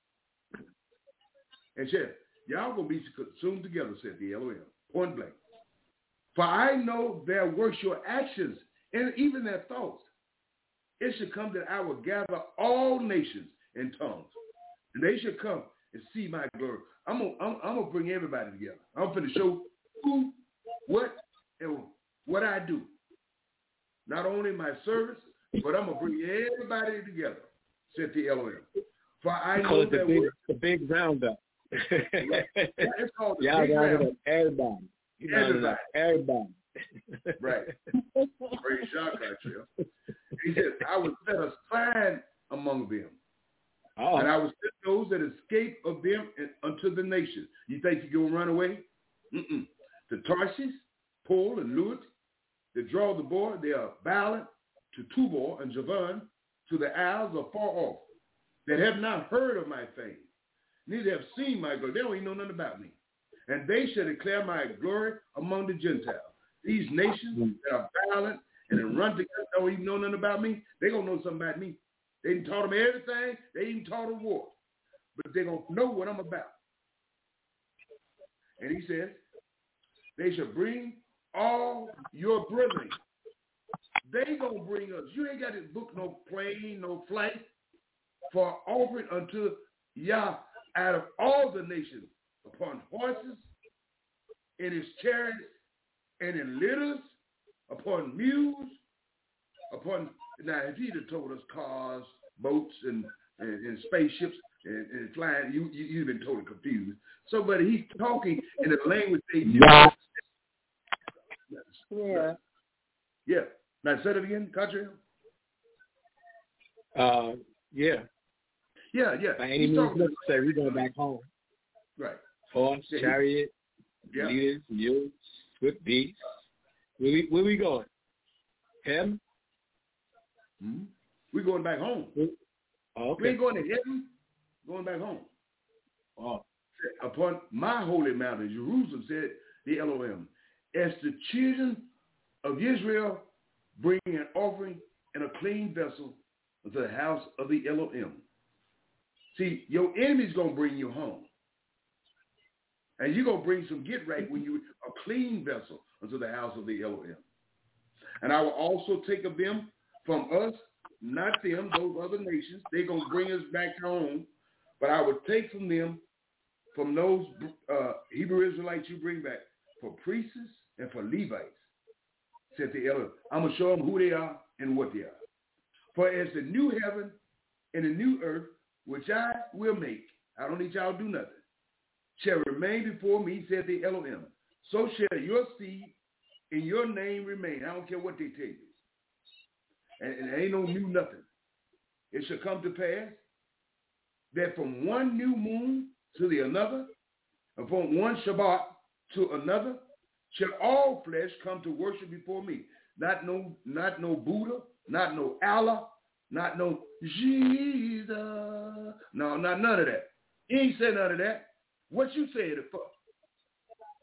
And Chef, y'all going to be consumed together, said the Elohim, point blank. For I know their works, your actions, and even their thoughts. It should come that I will gather all nations and tongues, and they should come and see my glory. I'm going I'm, I'm to bring everybody together. I'm going to show who, what, and what I do. Not only my service, but I'm going to bring everybody together, said the Elohim. For I know the that big, work. the big roundup. Right. It's called the Y'all big roundup. Everybody. Everybody. Everybody. Right. Praise God, country. He says, I will set a sign among them. Oh. And I will set those that escape of them and unto the nations. You think you're going to run away? Mm-mm. The Tarshish, Pul, and Lut, that draw the board, they are Baalat to Tubal and Javan, to the isles are far off, that have not heard of my fame, neither have seen my glory. They don't even know nothing about me. And they shall declare my glory among the Gentiles. These nations that are violent and that run together don't even know nothing about me, they're going to know something about me. They even taught them everything. They even taught them war. But they're going to know what I'm about. And he says, they shall bring all your brethren. They going to bring us. You ain't got to book no plane, no flight for offering unto Yah out of all the nations upon horses, in his chariots, and in litters, upon mules, upon, now if he'd have told us cars, boats, and, and, and spaceships, and, and flying, you, you, you've been totally confused. So, but he's talking in a language they use. Yeah. Yeah. Now, say it again, country. Uh, yeah. Yeah, yeah. By any means necessary, we're going back home. Right. Horse, yeah, chariot, yeah. leaders, mules, swift beasts. Where we, where we going? Heaven? Mm-hmm. We're going back home. Oh, okay. We ain't going to heaven. Going back home. Oh. Upon my holy mountain, Jerusalem, said the Elohim, as the children of Israel bring an offering in a clean vessel to the house of the Elohim. See, your enemy's going to bring you home. And you're going to bring some get right when you a clean vessel unto the house of the Elohim. And I will also take of them from us, not them, those other nations. They're going to bring us back home. But I will take from them, from those uh, Hebrew Israelites you bring back, for priests and for Levites, said the Elohim. I'm going to show them who they are and what they are. For as the new heaven and the new earth, which I will make, I don't need y'all to do nothing, shall remain before me, said the Elohim. So shall your seed and your name remain. I don't care what they tell you. And, and there ain't no new nothing. It shall come to pass that from one new moon to the another, and from one Shabbat to another, shall all flesh come to worship before me. Not no, not no Buddha, not no Allah, not no Jesus. No, not none of that. He ain't said none of that. What you saying it for?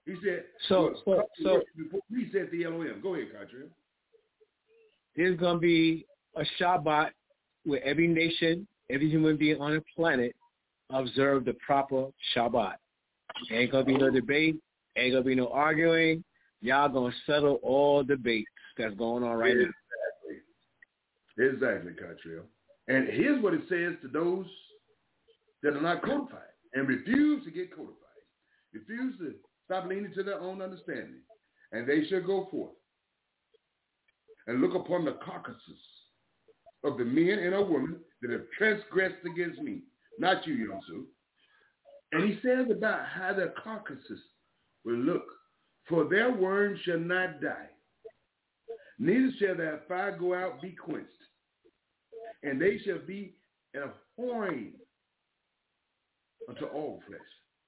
He said, so, so, so, before he said the L O M. Go ahead, Contrell. There's going to be a Shabbat where every nation, every human being on the planet observe the proper Shabbat. Ain't going to be no debate. Ain't going to be no arguing. Y'all going to settle all debates that's going on right exactly. now. Exactly, Contrell. And here's what it says to those that are not codified and refuse to get codified. Refuse to stop leaning to their own understanding. And they shall go forth and look upon the carcasses of the men and of women that have transgressed against me. Not you, Yonsu. And he says about how their carcasses will look. For their worms shall not die, neither shall their fire go out be quenched. And they shall be an abhorring unto all flesh.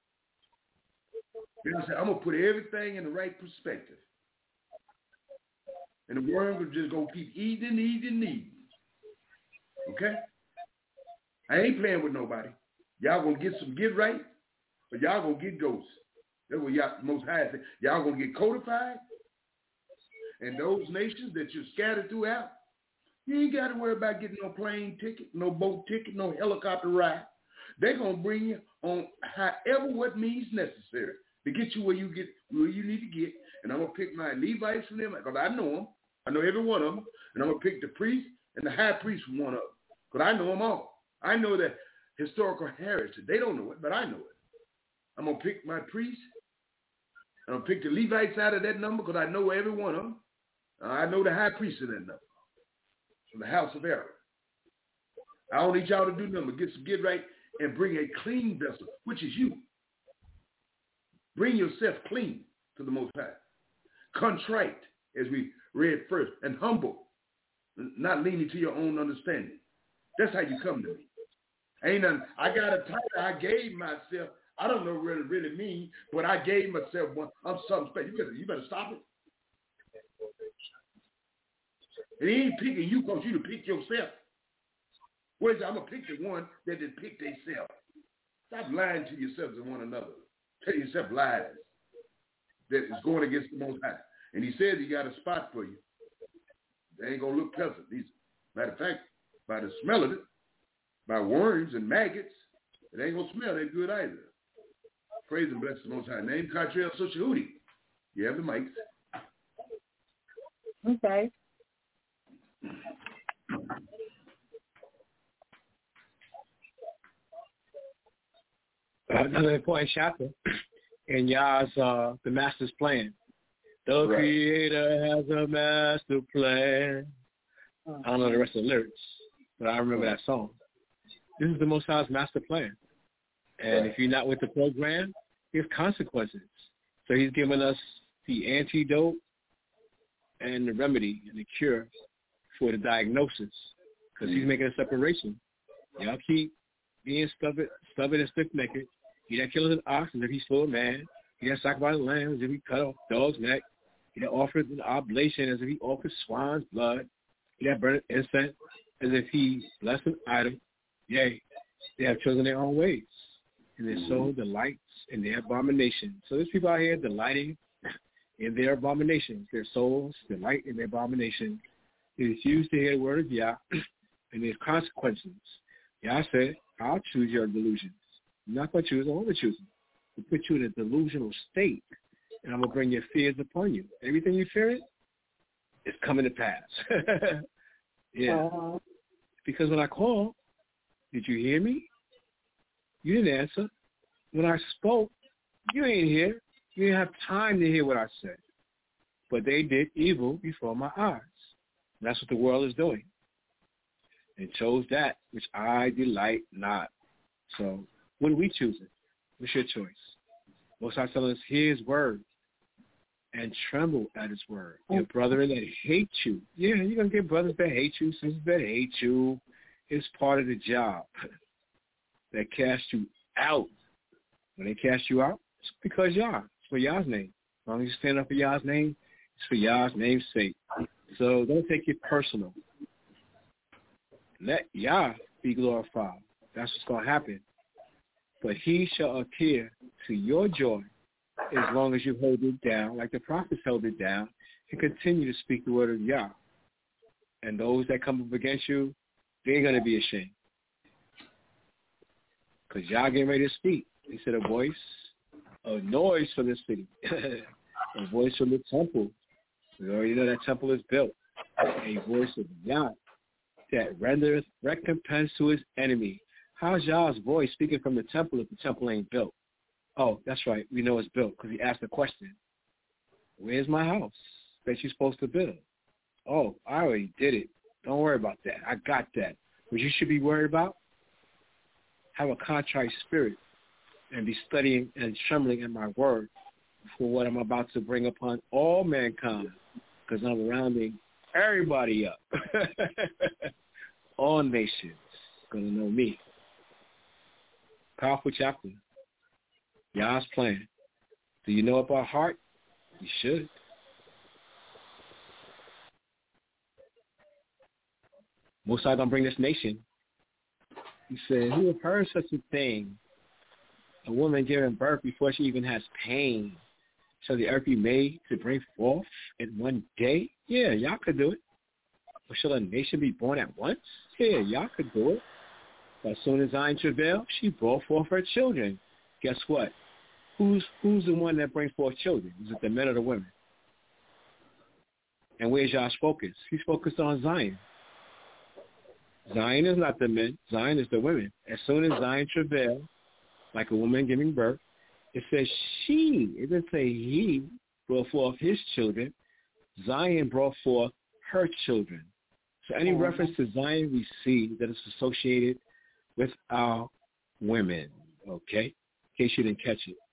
Then I said, I'm going to put everything in the right perspective. And the worm will just go keep eating, eating, eating. Okay? I ain't playing with nobody. Y'all going to get some get right, or y'all going to get ghosts. That's what y'all most high say. Y'all going to get codified. And those nations that you're scattered throughout, you ain't got to worry about getting no plane ticket, no boat ticket, no helicopter ride. They're going to bring you on however what means necessary to get you where you get where you need to get. And I'm going to pick my Levites from them because I know them. I know every one of them. And I'm going to pick the priest and the high priest from one of them because I know them all. I know that historical heritage. They don't know it, but I know it. I'm going to pick my priest. I'm going to pick the Levites out of that number because I know every one of them. Uh, I know the high priest in that number from the house of Aaron. I don't need y'all to do nothing but get some get right and bring a clean vessel, which is you. Bring yourself clean to the Most High. Contrite, as we read first, and humble, not leaning to your own understanding. That's how you come to me. Ain't nothing. I got a title I gave myself. I don't know what it really means, but I gave myself one. I'm something special. You better, you better stop it. And he ain't picking you because you to pick yourself. What is it? I'm going to pick the one that did pick themselves. Stop lying to yourselves and one another. Tell yourself lies that is going against the Most High. And he says he got a spot for you. They ain't going to look pleasant. These, matter of fact, by the smell of it, by worms and maggots, it ain't going to smell that good either. Praise and bless the Most High. Name Contrell Sochahudi. You have the mics. Okay. Another important chapter in Yah's uh, the Master's Plan. The right. Creator has a master plan. I don't know the rest of the lyrics, but I remember that song. This is the Most High's master plan. And right. if you're not with the program, there's consequences. So he's given us the antidote and the remedy and the cure for the diagnosis because mm-hmm. he's making a separation. Y'all keep being stubborn, stubborn and stiff-necked. He that kills an ox as if he slew a man. He that sacrifices a lamb as if he cut off a dog's neck. He that offers an oblation as if he offers swine's blood. He that burneth incense as if he blessed an idol. Yea, they have chosen their own ways, and their soul delights in their abomination. So there's people out here delighting in their abominations. Their souls delight in their abomination. They refuse to hear the word of Yah, and there's consequences. Yah said, I'll choose your delusions. I'm not going to choose, I'm going to choose them. To put you in a delusional state, and I'm going to bring your fears upon you. Everything you fear, it's coming to pass. yeah. Uh-huh. Because when I called, did you hear me? You didn't answer. When I spoke, you ain't here. You didn't have time to hear what I said. But they did evil before my eyes. And that's what the world is doing. And chose that which I delight not. So what are we choosing? What's your choice? Most High telling us, hear his word and tremble at his word. Your brother that hate you. Yeah, you're going to get brothers that hate you, sisters that hate you. It's part of the job. That cast you out. When they cast you out, it's because Yah. It's for Yah's name. As long as you stand up for Yah's name, it's for Yah's name's sake. So don't take it personal. Let Yah be glorified. That's what's going to happen. But he shall appear to your joy as long as you hold it down, like the prophets held it down, and continue to speak the word of Yah. And those that come up against you, they ain't going to be ashamed. Because Yah getting ready to speak. He said a voice, a noise from the city, a voice from the temple. We already know that temple is built. A voice of Yah that rendereth recompense to his enemy. How's Yah's voice speaking from the temple if the temple ain't built? Oh, that's right. We know it's built because he asked the question, where's my house that you're supposed to build? Oh, I already did it. Don't worry about that. I got that. What you should be worried about, have a contrite spirit and be studying and trembling in my word for what I'm about to bring upon all mankind, because I'm rounding everybody up. All nations going to know me. Powerful chapter. Yah's plan. Do you know it by heart? You should. Most High gonna bring this nation. He said, who have heard such a thing? A woman giving birth before she even has pain. Shall the earth be made to bring forth in one day? Yeah, y'all could do it. Or shall a nation be born at once? Yeah, y'all could do it. As soon as Zion travailed, she brought forth her children. Guess what? Who's who's the one that brings forth children? Is it the men or the women? And where's y'all's focus? He's focused on Zion. Zion is not the men. Zion is the women. As soon as Zion travailed, like a woman giving birth, it says she. It didn't say he brought forth his children. Zion brought forth her children. So any reference to Zion, we see that it's associated with our women, okay? In case you didn't catch it.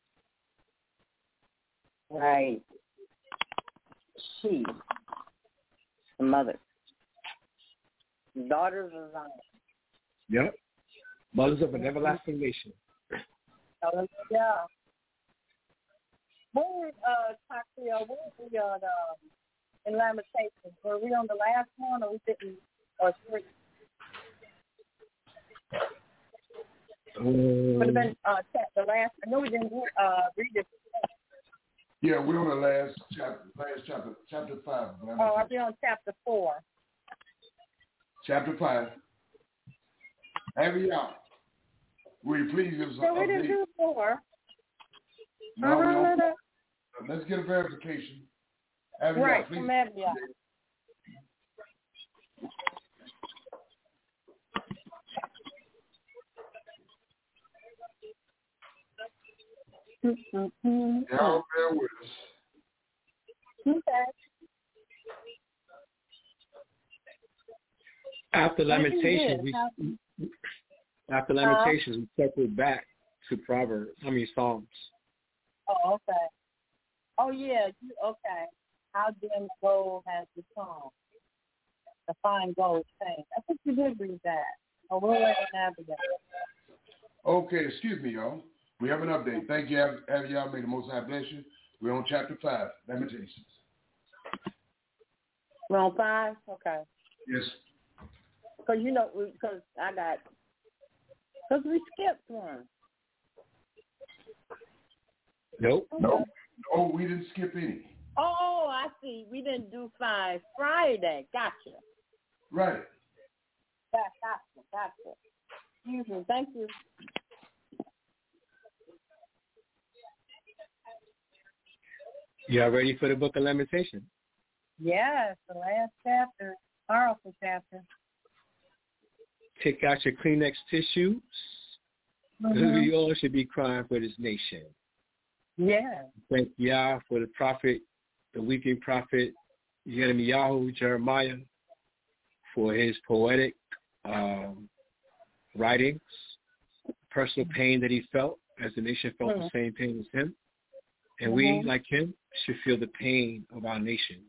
Right. She, the mother. Daughters of Zion. Yep. Mothers of an everlasting nation. Oh, yeah. When we, uh, Taxia, when we on, um, in Lamentations, were we on the last one or we didn't, or three? Um, Would have been uh, the last, I know we didn't uh, read it. Yeah, we're on the last chapter, last chapter, chapter five. Oh, I'll be on chapter four. Chapter five. Have you out? Will you please give us an So we update? didn't do four. No, we Uh-huh. don't. Let's get a verification. Have you Right, out, please? from Abia. Mm-hmm. Y'all bear with us. Okay. After Lamentations, we, after Lamentations, we circled back to Proverbs. I mean Psalms. Oh, okay. Oh, yeah. You, okay. How dim gold has become. The fine gold chain. I think you did read that. Oh, we'll let it navigate. Okay, excuse me, y'all. We have an update. Thank you, have, have y'all made the Most High bless you. We're on chapter five, Lamentations. We're on five? Okay. Yes. Because, you know, because I got, because we skipped one. Nope. No. No, we didn't skip any. Oh, I see. We didn't do five Friday. Gotcha. Right. Yeah, gotcha, gotcha. Excuse me. Thank you. Y'all ready for the book of Lamentations? Yes, the last chapter. Powerful chapter. Take out your Kleenex tissues. Mm-hmm. We all should be crying for this nation. Yeah. Thank Yah for the prophet, the weeping prophet, Yirmiyahu, Jeremiah, for his poetic um, writings, personal pain that he felt as the nation felt mm-hmm. the same pain as him. And mm-hmm. we, like him, should feel the pain of our nation.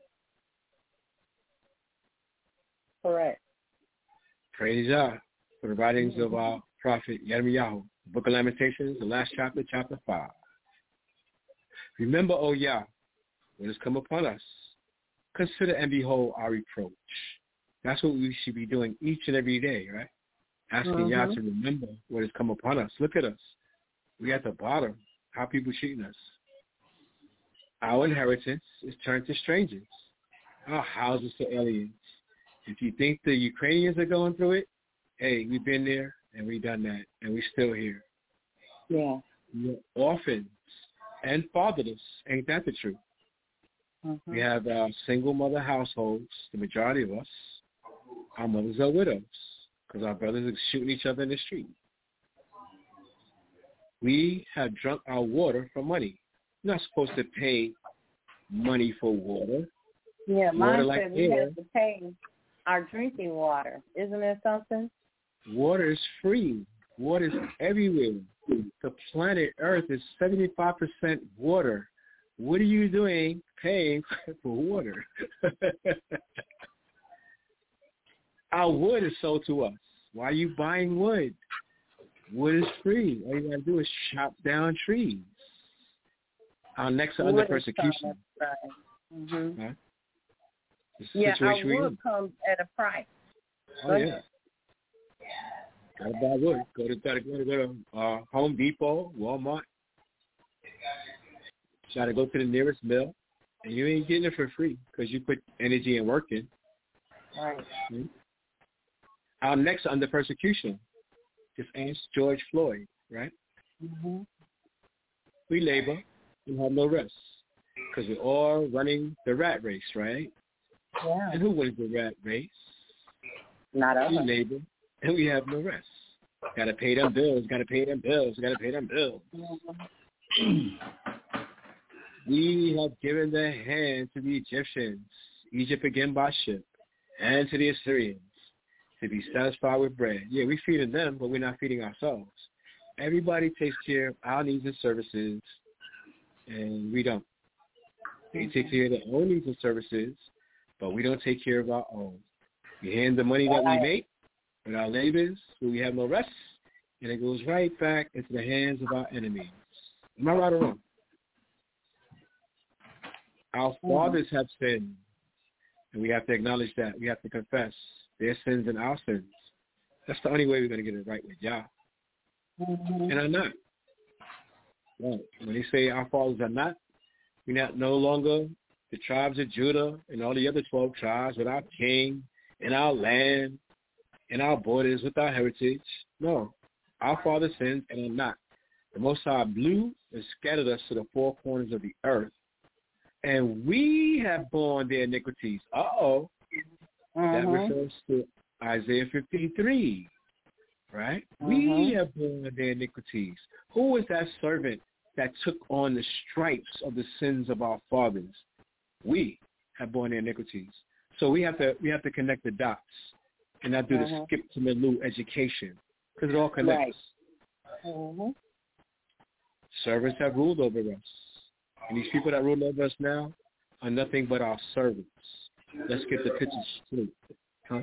Correct. Praise Yah for the writings mm-hmm. of our prophet Yirmiyahu. Book of Lamentations, the last chapter, chapter five. Remember, O Yah, what has come upon us. Consider and behold our reproach. That's what we should be doing each and every day, right? Asking mm-hmm. Yah to remember what has come upon us. Look at us. We at the bottom. How people treating us. Our inheritance is turned to strangers. Our houses to aliens. If you think the Ukrainians are going through it, hey, we've been there and we've done that, and we're still here. Yeah. We're orphans and fatherless. Ain't that the truth? Mm-hmm. We have uh, single mother households, the majority of us. Our mothers are widows because our brothers are shooting each other in the street. We have drunk our water for money. You're not supposed to pay money for water. Yeah, mine water like said we air. have to pay our drinking water. Isn't that something? Water is free. Water is everywhere. The planet Earth is seventy-five percent water. What are you doing paying for water? Our wood is sold to us. Why are you buying wood? Wood is free. All you got to do is chop down trees. Our necks are under persecution. Right. Mm-hmm. Huh? Yeah, our wood comes at a price. Oh, yeah. Gotta buy wood. Go to gotta go to, go to uh, Home Depot, Walmart. Try to go to the nearest mill, and you ain't getting it for free because you put energy and work in. Right. Mm-hmm. Our necks are under persecution. Just ask George Floyd, right? Mm-hmm. We labor and have no rest because we're all running the rat race, right? Yeah. And who wins the rat race? Not us. We labor and we have no rest. Got to pay them bills. Got to pay them bills. Got to pay them bills. Mm-hmm. We have given the hand to the Egyptians, Egypt again by ship, and to the Assyrians to be satisfied with bread. Yeah, we're feeding them, but we're not feeding ourselves. Everybody takes care of our needs and services, and we don't. They take care of their own needs and services, but we don't take care of our own. We hand the money that we make with our labors, where we have no rest, and it goes right back into the hands of our enemies. Am I right or wrong? Our fathers have sinned, and we have to acknowledge that. We have to confess their sins and our sins. That's the only way we're going to get it right with Yah. Mm-hmm. And I'm not. Right. When they say our fathers are not, we're not no longer the tribes of Judah and all the other twelve tribes with our king and our land and our borders with our heritage. No. Our fathers sinned and are not. The Most High blew and scattered us to the four corners of the earth. And we have borne their iniquities. Uh-oh. Uh-huh. That refers to Isaiah fifty-three, right? Uh-huh. We have borne their iniquities. Who was that servant that took on the stripes of the sins of our fathers? We have borne their iniquities. So we have to we have to connect the dots and not do uh-huh. the skip to Milu education because it all connects. Right. Uh-huh. Servants have ruled over us. And these people that rule over us now are nothing but our servants. Let's get the picture straight. Huh?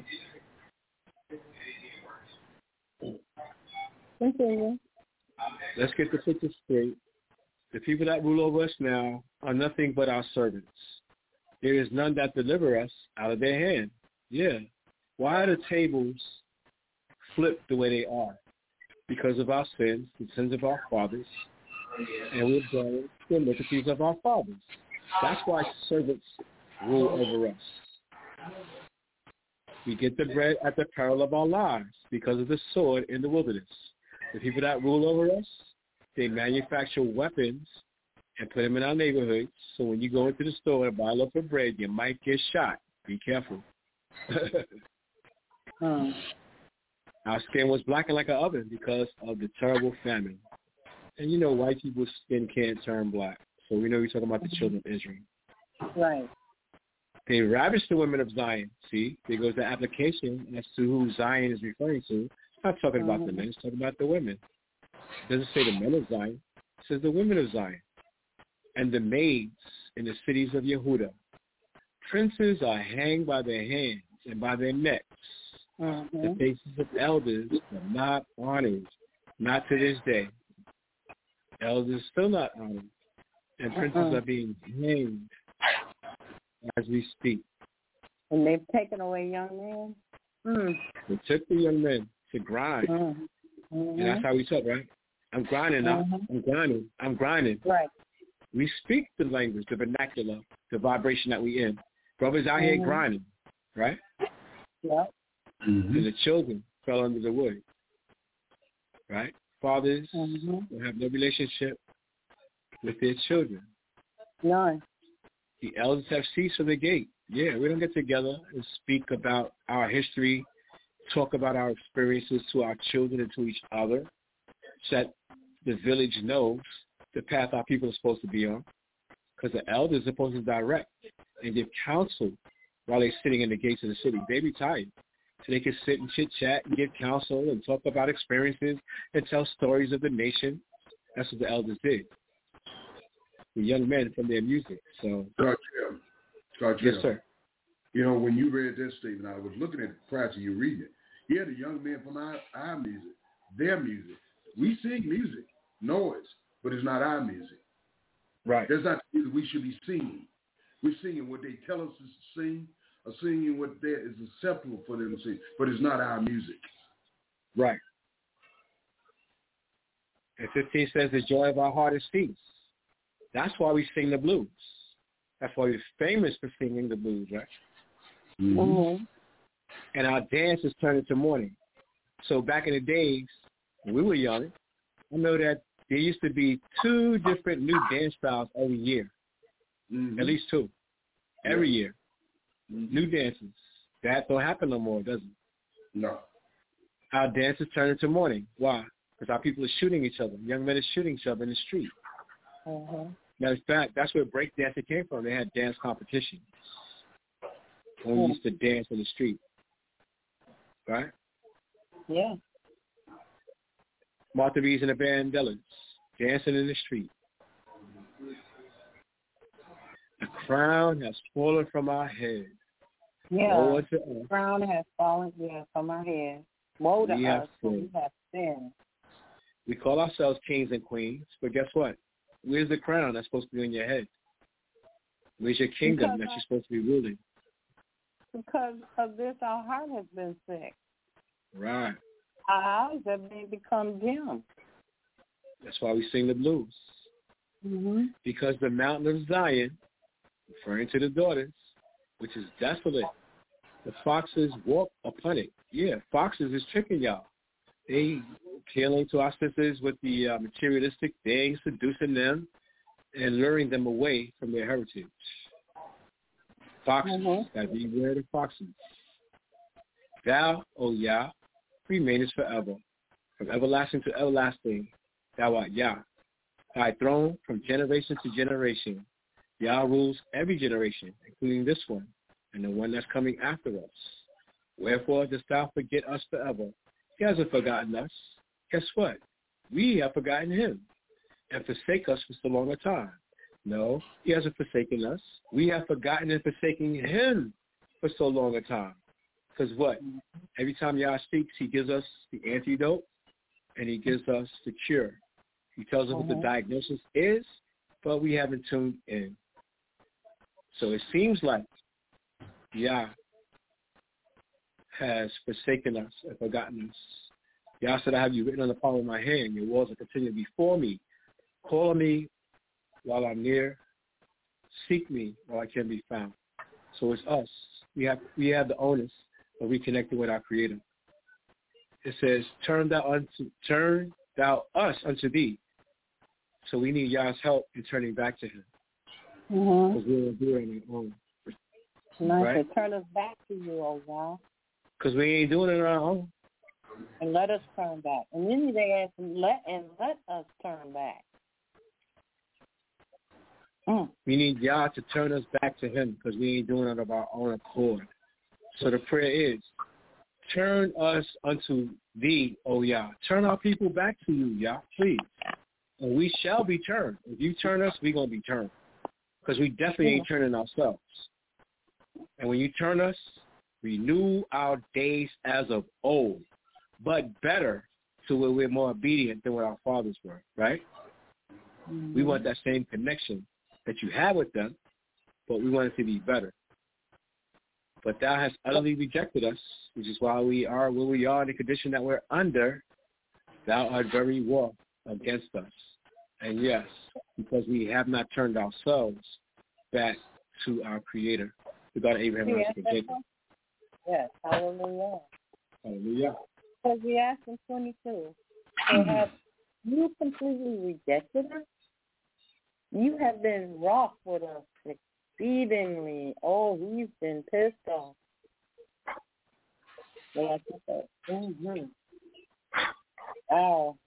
Continue. Let's get the picture straight. The people that rule over us now are nothing but our servants. There is none that deliver us out of their hand. Yeah. Why are the tables flipped the way they are? Because of our sins, the sins of our fathers, and we're bearing the iniquities of our fathers. That's why servants rule over us. We get the bread at the peril of our lives because of the sword in the wilderness. The people that rule over us, they manufacture weapons and put them in our neighborhoods. So when you go into the store and buy a loaf of bread, you might get shot. Be careful. hmm. Our skin was blackened like an oven because of the terrible famine. And you know, white people's skin can't turn black. So we know we're talking about the children of Israel. Right. They ravished the women of Zion. See, there goes the application as to who Zion is referring to. It's not talking mm-hmm. about the men. It's talking about the women. It doesn't say the men of Zion. It says the women of Zion. And the maids in the cities of Yehuda. Princes are hanged by their hands and by their necks. Mm-hmm. The faces of elders are not honored, not to this day. Elders still not honored. And princes uh-uh. are being hanged as we speak. And they've taken away young men? Mm. They took the young men to grind. Mm-hmm. And that's how we talk, right? I'm grinding now. Mm-hmm. I'm grinding. I'm grinding. Right. We speak the language, the vernacular, the vibration that we in. Brothers out mm-hmm. here grinding, right? Yeah. Mm-hmm. And the children fell under the wood, right? Fathers mm-hmm. will have no relationship with their children. None. The elders have ceased from the gate. Yeah, we don't get together and speak about our history, talk about our experiences to our children and to each other, so that the village knows the path our people are supposed to be on, because the elders are supposed to direct and give counsel while they're sitting in the gates of the city. They retired, so they can sit and chit-chat and give counsel and talk about experiences and tell stories of the nation. That's what the elders did. The young men from their music. So, Scott, Scott, yes, sir. You know, when you read that statement, I was looking at it prior to you reading it. Yeah, the young men from our, our music, their music. We sing music, noise, but it's not our music. Right. That's not the music we should be singing. We're singing what they tell us to sing, or singing what there is acceptable for them to sing, but it's not our music. Right. And fifteen says, the joy of our heart is peace. That's why we sing the blues. That's why we're famous for singing the blues, right? Mm-hmm. Mm-hmm. And our dance is turned into mourning. So back in the days, when we were young, I know that there used to be two different new dance styles every year. Mm-hmm. At least two. Every yeah. year. Mm-hmm. New dances. That don't happen no more, does it? No. Our dance is turned into mourning. Why? Because our people are shooting each other. Young men are shooting each other in the street. Mm-hmm. Matter of fact, that's where breakdancing came from. They had dance competitions when we used to dance in the street. Right? Yeah. Martha Reeves and the Vandellas dancing in the street. The crown has fallen from our head. Yeah. Woe to the us. crown has fallen yeah, from our head. Woe to we us, for have we have sinned. We call ourselves kings and queens, but guess what? Where's the crown that's supposed to be on your head? Where's your kingdom because that you're supposed to be ruling? Because of this, our heart has been sick. Right. Our eyes have been become dim. That's why we sing the blues. Mm-hmm. Because the mountain of Zion, referring to the daughters, which is desolate, the foxes walk upon it. Yeah, foxes is tricking y'all. They appealing to our sisters with the uh, materialistic things, seducing them, and luring them away from their heritage. Foxes, mm-hmm. that beware the foxes. Thou, O Yah, remainest forever, from everlasting to everlasting. Thou art Yah. Thy throne from generation to generation. Yah rules every generation, including this one, and the one that's coming after us. Wherefore dost thou forget us forever? He hasn't forgotten us. Guess what? We have forgotten him and forsake us for so long a time. No, he hasn't forsaken us. We have forgotten and forsaken him for so long a time. Because what? Every time Yah speaks, he gives us the antidote and he gives us the cure. He tells us uh-huh. what the diagnosis is, but we haven't tuned in. So it seems like Yah has forsaken us and forgotten us. Yah said, I have you written on the palm of my hand. Your walls are continuing before me. Call on me while I'm near. Seek me while I can be found. So it's us. We have we have the onus of reconnecting with our Creator. It says, turn thou unto turn thou us unto thee. So we need Yah's help in turning back to him. Mm-hmm. Because we won't do it on our own. Nice. Right? Turn us back to you, oh God. Because we ain't doing it on our own. And let us turn back. And then they ask, let and let us turn back. Mm. We need Yah to turn us back to him because we ain't doing it of our own accord. So the prayer is, turn us unto thee, O Yah. Turn our people back to you, Yah, please. And we shall be turned. If you turn us, we're going to be turned. Because we definitely ain't turning ourselves. And when you turn us, renew our days as of old, but better to where we're more obedient than what our fathers were, right? Mm-hmm. We want that same connection that you have with them, but we want it to be better. But thou hast utterly rejected us, which is why we are where we are in the condition that we're under. Thou art very wroth against us. And yes, because we have not turned ourselves back to our Creator, the God of Abraham, Isaac, and Jacob. Yes, hallelujah. Hallelujah. Because we asked in twenty-two, so have you completely rejected us? You have been wroth with us exceedingly. Oh, he's been pissed off. Like I said. Mm-hmm. Wow.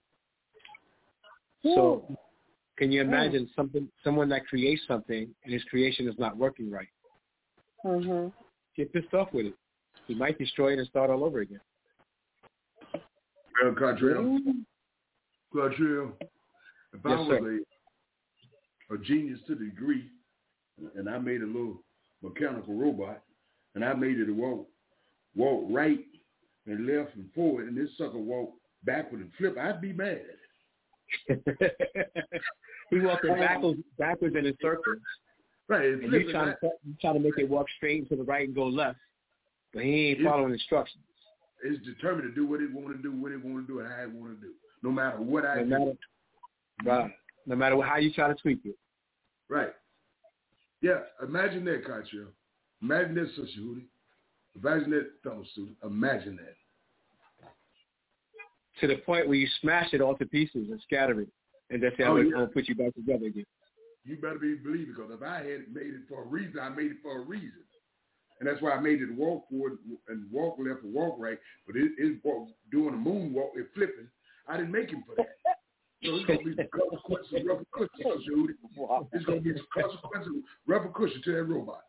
So, can you imagine mm. something, someone that creates something and his creation is not working right? Mm-hmm. Get pissed off with it. He might destroy it and start all over again. Well, Cottrell, Cottrell, if yes, I was sir. a, a genius to the degree, and I made a little mechanical robot, and I made it walk, walk right and left and forward, and this sucker walk backward and flip, I'd be mad. He walking backwards, backwards in a circle. Right, and you trying to you trying to make it walk straight and to the right and go left, but he ain't following instructions. It's determined to do what it want to do, what it want to do, and how it want to do, no matter what I no do. Matter, right. No matter how you try to tweak it. Right. Yeah. Imagine that, Cottrell. Imagine that, Sister Hootie. Imagine that, fellow student. Imagine that. To the point where you smash it all to pieces and scatter it, and that's how oh, it's yeah. going to put you back together again. You better be believing, because if I had made it for a reason, I made it for a reason. And that's why I made it walk forward and walk left and walk right. But it is doing a moonwalk and flipping. I didn't make him for that. So it's going to be some consequences and repercussions, Judy. It's going to be some consequences and repercussions to that robot.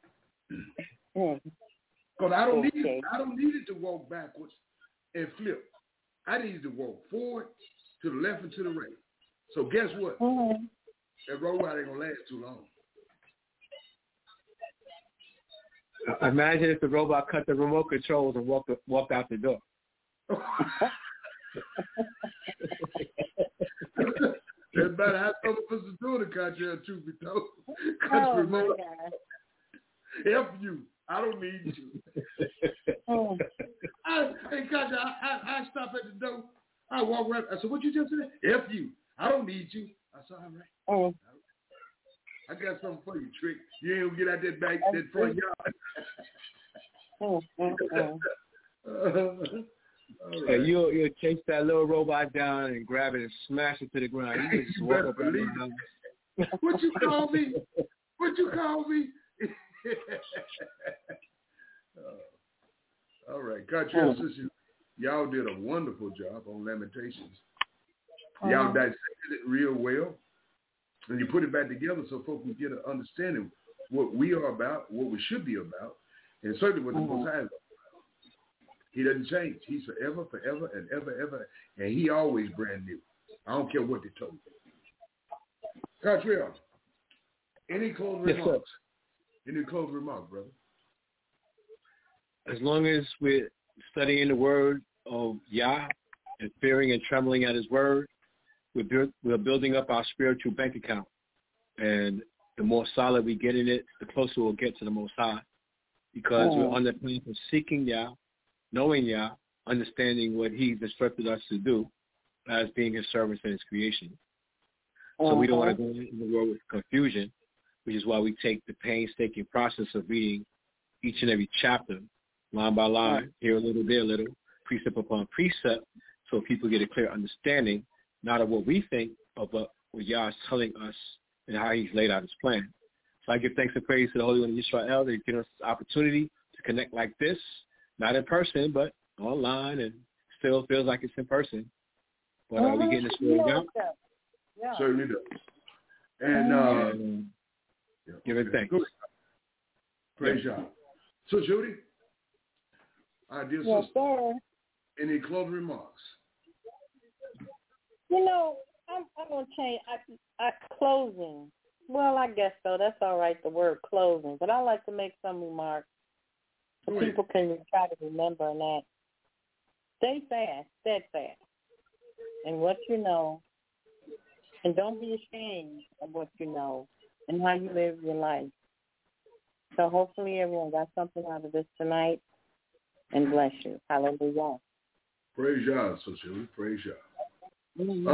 Because I don't need it. I don't need it to walk backwards and flip. I need it to walk forward, to the left, and to the right. So guess what? Mm-hmm. That robot ain't going to last too long. Imagine if the robot cut the remote controls and walked walked out the door. That's about how some of us are doing it, Cottrell, truth be told. Oh, remote. my God. Help you. I don't need you. Oh. I, hey, Cottrell, I, I, I stop at the door. I walk right. I said, what you just said? Help you. I don't need you. I said, all right. Oh. I got something for you, Trick. You ain't gonna get out that back, that front yard. oh, oh, oh. uh, right. And you'll, you'll chase that little robot down and grab it and smash it to the ground. You just you walk up believe it. What you call me? What you call me? uh, all right. Cottrell, oh. Sister, y'all did a wonderful job on Lamentations. Y'all uh-huh. dissected it real well. And you put it back together so folks can get an understanding what we are about, what we should be about, and certainly what the mm-hmm. Most High is about. He doesn't change. He's forever, forever, and ever, ever, and he always brand new. I don't care what they told you. Cottrell, any closing yes, remarks? Sir. Any closing remarks, brother? As long as we're studying the word of Yah and fearing and trembling at his word, We're, build, we're building up our spiritual bank account. And the more solid we get in it, the closer we'll get to the Most High. Because oh. we're on the path of seeking Yah, knowing Yah, understanding what he's instructed us to do as being his servants and his creation. So uh-huh. we don't want to go in the world with confusion, which is why we take the painstaking process of reading each and every chapter, line by line, here a little, there a little, precept upon precept, so people get a clear understanding not of what we think, but what Yah is telling us and how he's laid out his plan. So I give thanks and praise to the Holy One of Yisrael that he's given us this opportunity to connect like this, not in person, but online, and still feels like it's in person. But uh, we getting this word out. Yeah. Certainly does. And, uh, and yeah, give it thanks. Praise yeah. Yah. So, Judy, our dear yes, sister, sir. Any closing remarks? You know, I'm, I'm going to change. I, I, closing. Well, I guess so. That's all right, the word closing. But I like to make some remarks so Wait. people can try to remember that. Stay fast, steadfast, and what you know. And don't be ashamed of what you know and how you live your life. So hopefully everyone got something out of this tonight. And bless you. Hallelujah. Praise Yah, Sister. Praise Yah. Mm-hmm. Uh,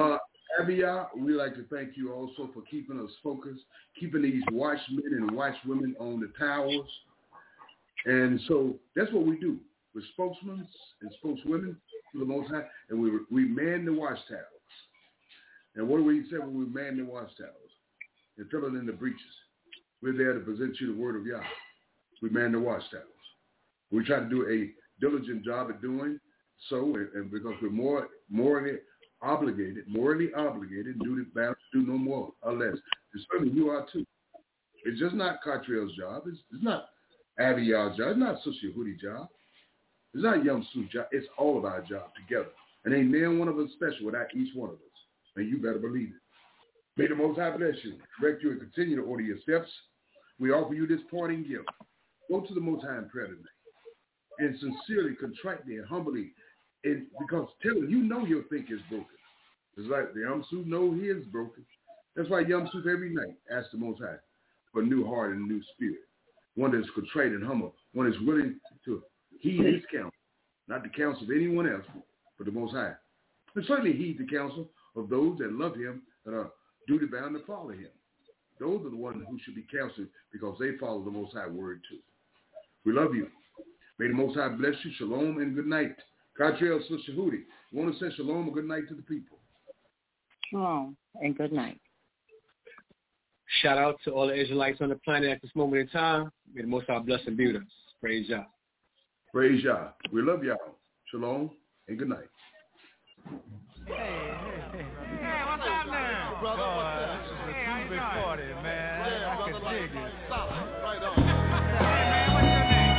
Abiyah, we'd like to thank you also for keeping us focused, keeping these watchmen and watchwomen on the towers. And so that's what we do. We're spokesmen and spokeswomen for the Most High, and we we man the watchtowers. And what do we say when we man the watchtowers? And filling in the breaches. We're there to present you the word of Yah. We man the watchtowers. We try to do a diligent job at doing so, and, and because we're more morally obligated, morally obligated, duty bound to do no more or less. And certainly you are too. It's just not Cottrell's job. It's, it's not Abiyah's job. It's not Sister Yehudi's job. It's not Yum Su's job. It's all of our job together. And ain't man one of us special without each one of us. And you better believe it. May the Most High bless you, direct you, and continue to order your steps. We offer you this parting gift. Go to the Most High in prayer tonight and sincerely, contritely, and humbly, and because tell him you know your think is broken. It's like the Yom Su know he is broken. That's why Yom Su every night asks the Most High for a new heart and a new spirit. One that is contrite and humble. One that is willing to heed his counsel, not the counsel of anyone else, but the Most High. And certainly heed the counsel of those that love him and are duty bound to follow him. Those are the ones who should be counseled because they follow the Most High word too. We love you. May the Most High bless you. Shalom and good night. Cottrell, Sister Hootie, you want to say shalom and good night to the people? Shalom and good night. Shout out to all the Israelites on the planet at this moment in time. May the Most High bless and be with us. Praise Yah. Praise Yah. We love y'all. Shalom and good night. Hey, hey, hey. Hey, what's up now? Brother, what's up? This is a hey, two-bit party, man. Yeah, I brother, can dig it. Stop. Right on. Hey, man, what's your name?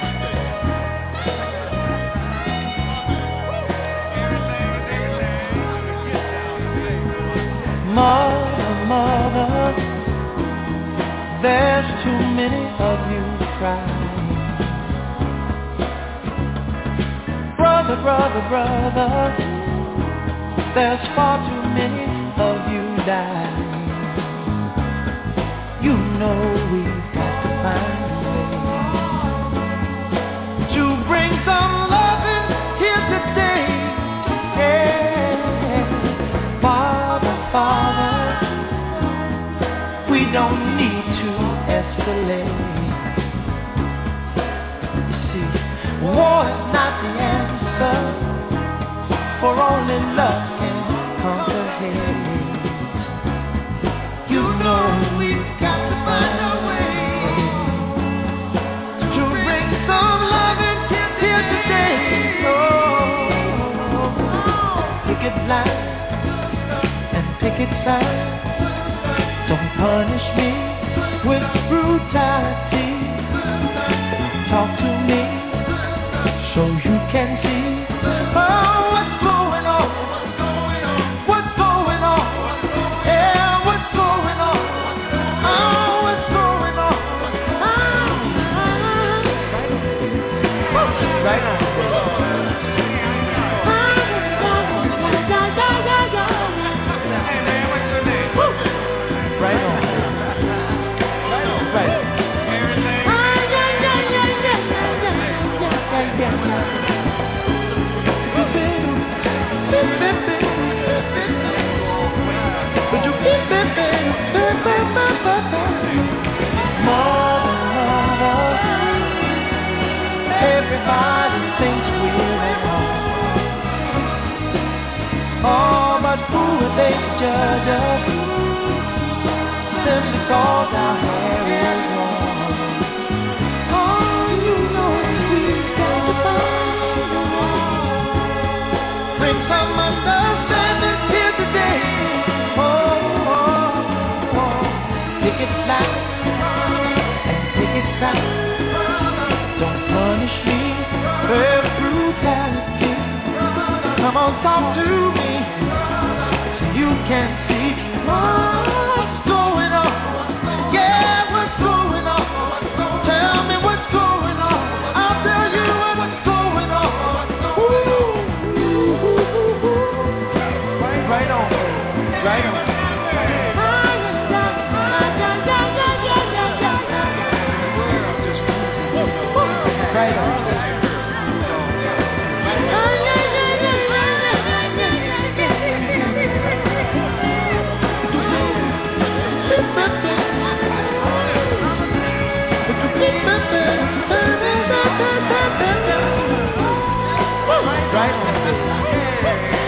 Mother, mother, there's too many of you crying. Brother, brother, brother, there's far too many of you dying. You know we've got to find a way to bring some loving here today. Yeah. Father, Father, we don't need to escalate. You see, war is not the answer. For only love can conquer hate. You know we've got to find a way to bring some love here today. Oh, picket line and picket sign. Don't punish me with brutality. Talk to me so you can see. Oh, everybody thinks we're wrong. Oh, but who are they to judge us? Simply cause our hair is long. Oh, you know we've got to find a way. Bring some understanding here today. Oh, oh, oh. Pick it loud and pick it sound. Don't punish me with brutality. Come on, talk to me so you can see what's going on. Yeah, what's going on? Tell me what's going on. I'll tell you what's going on. Ooh, ooh, ooh, ooh. Right on, right on. Right on. Yeah.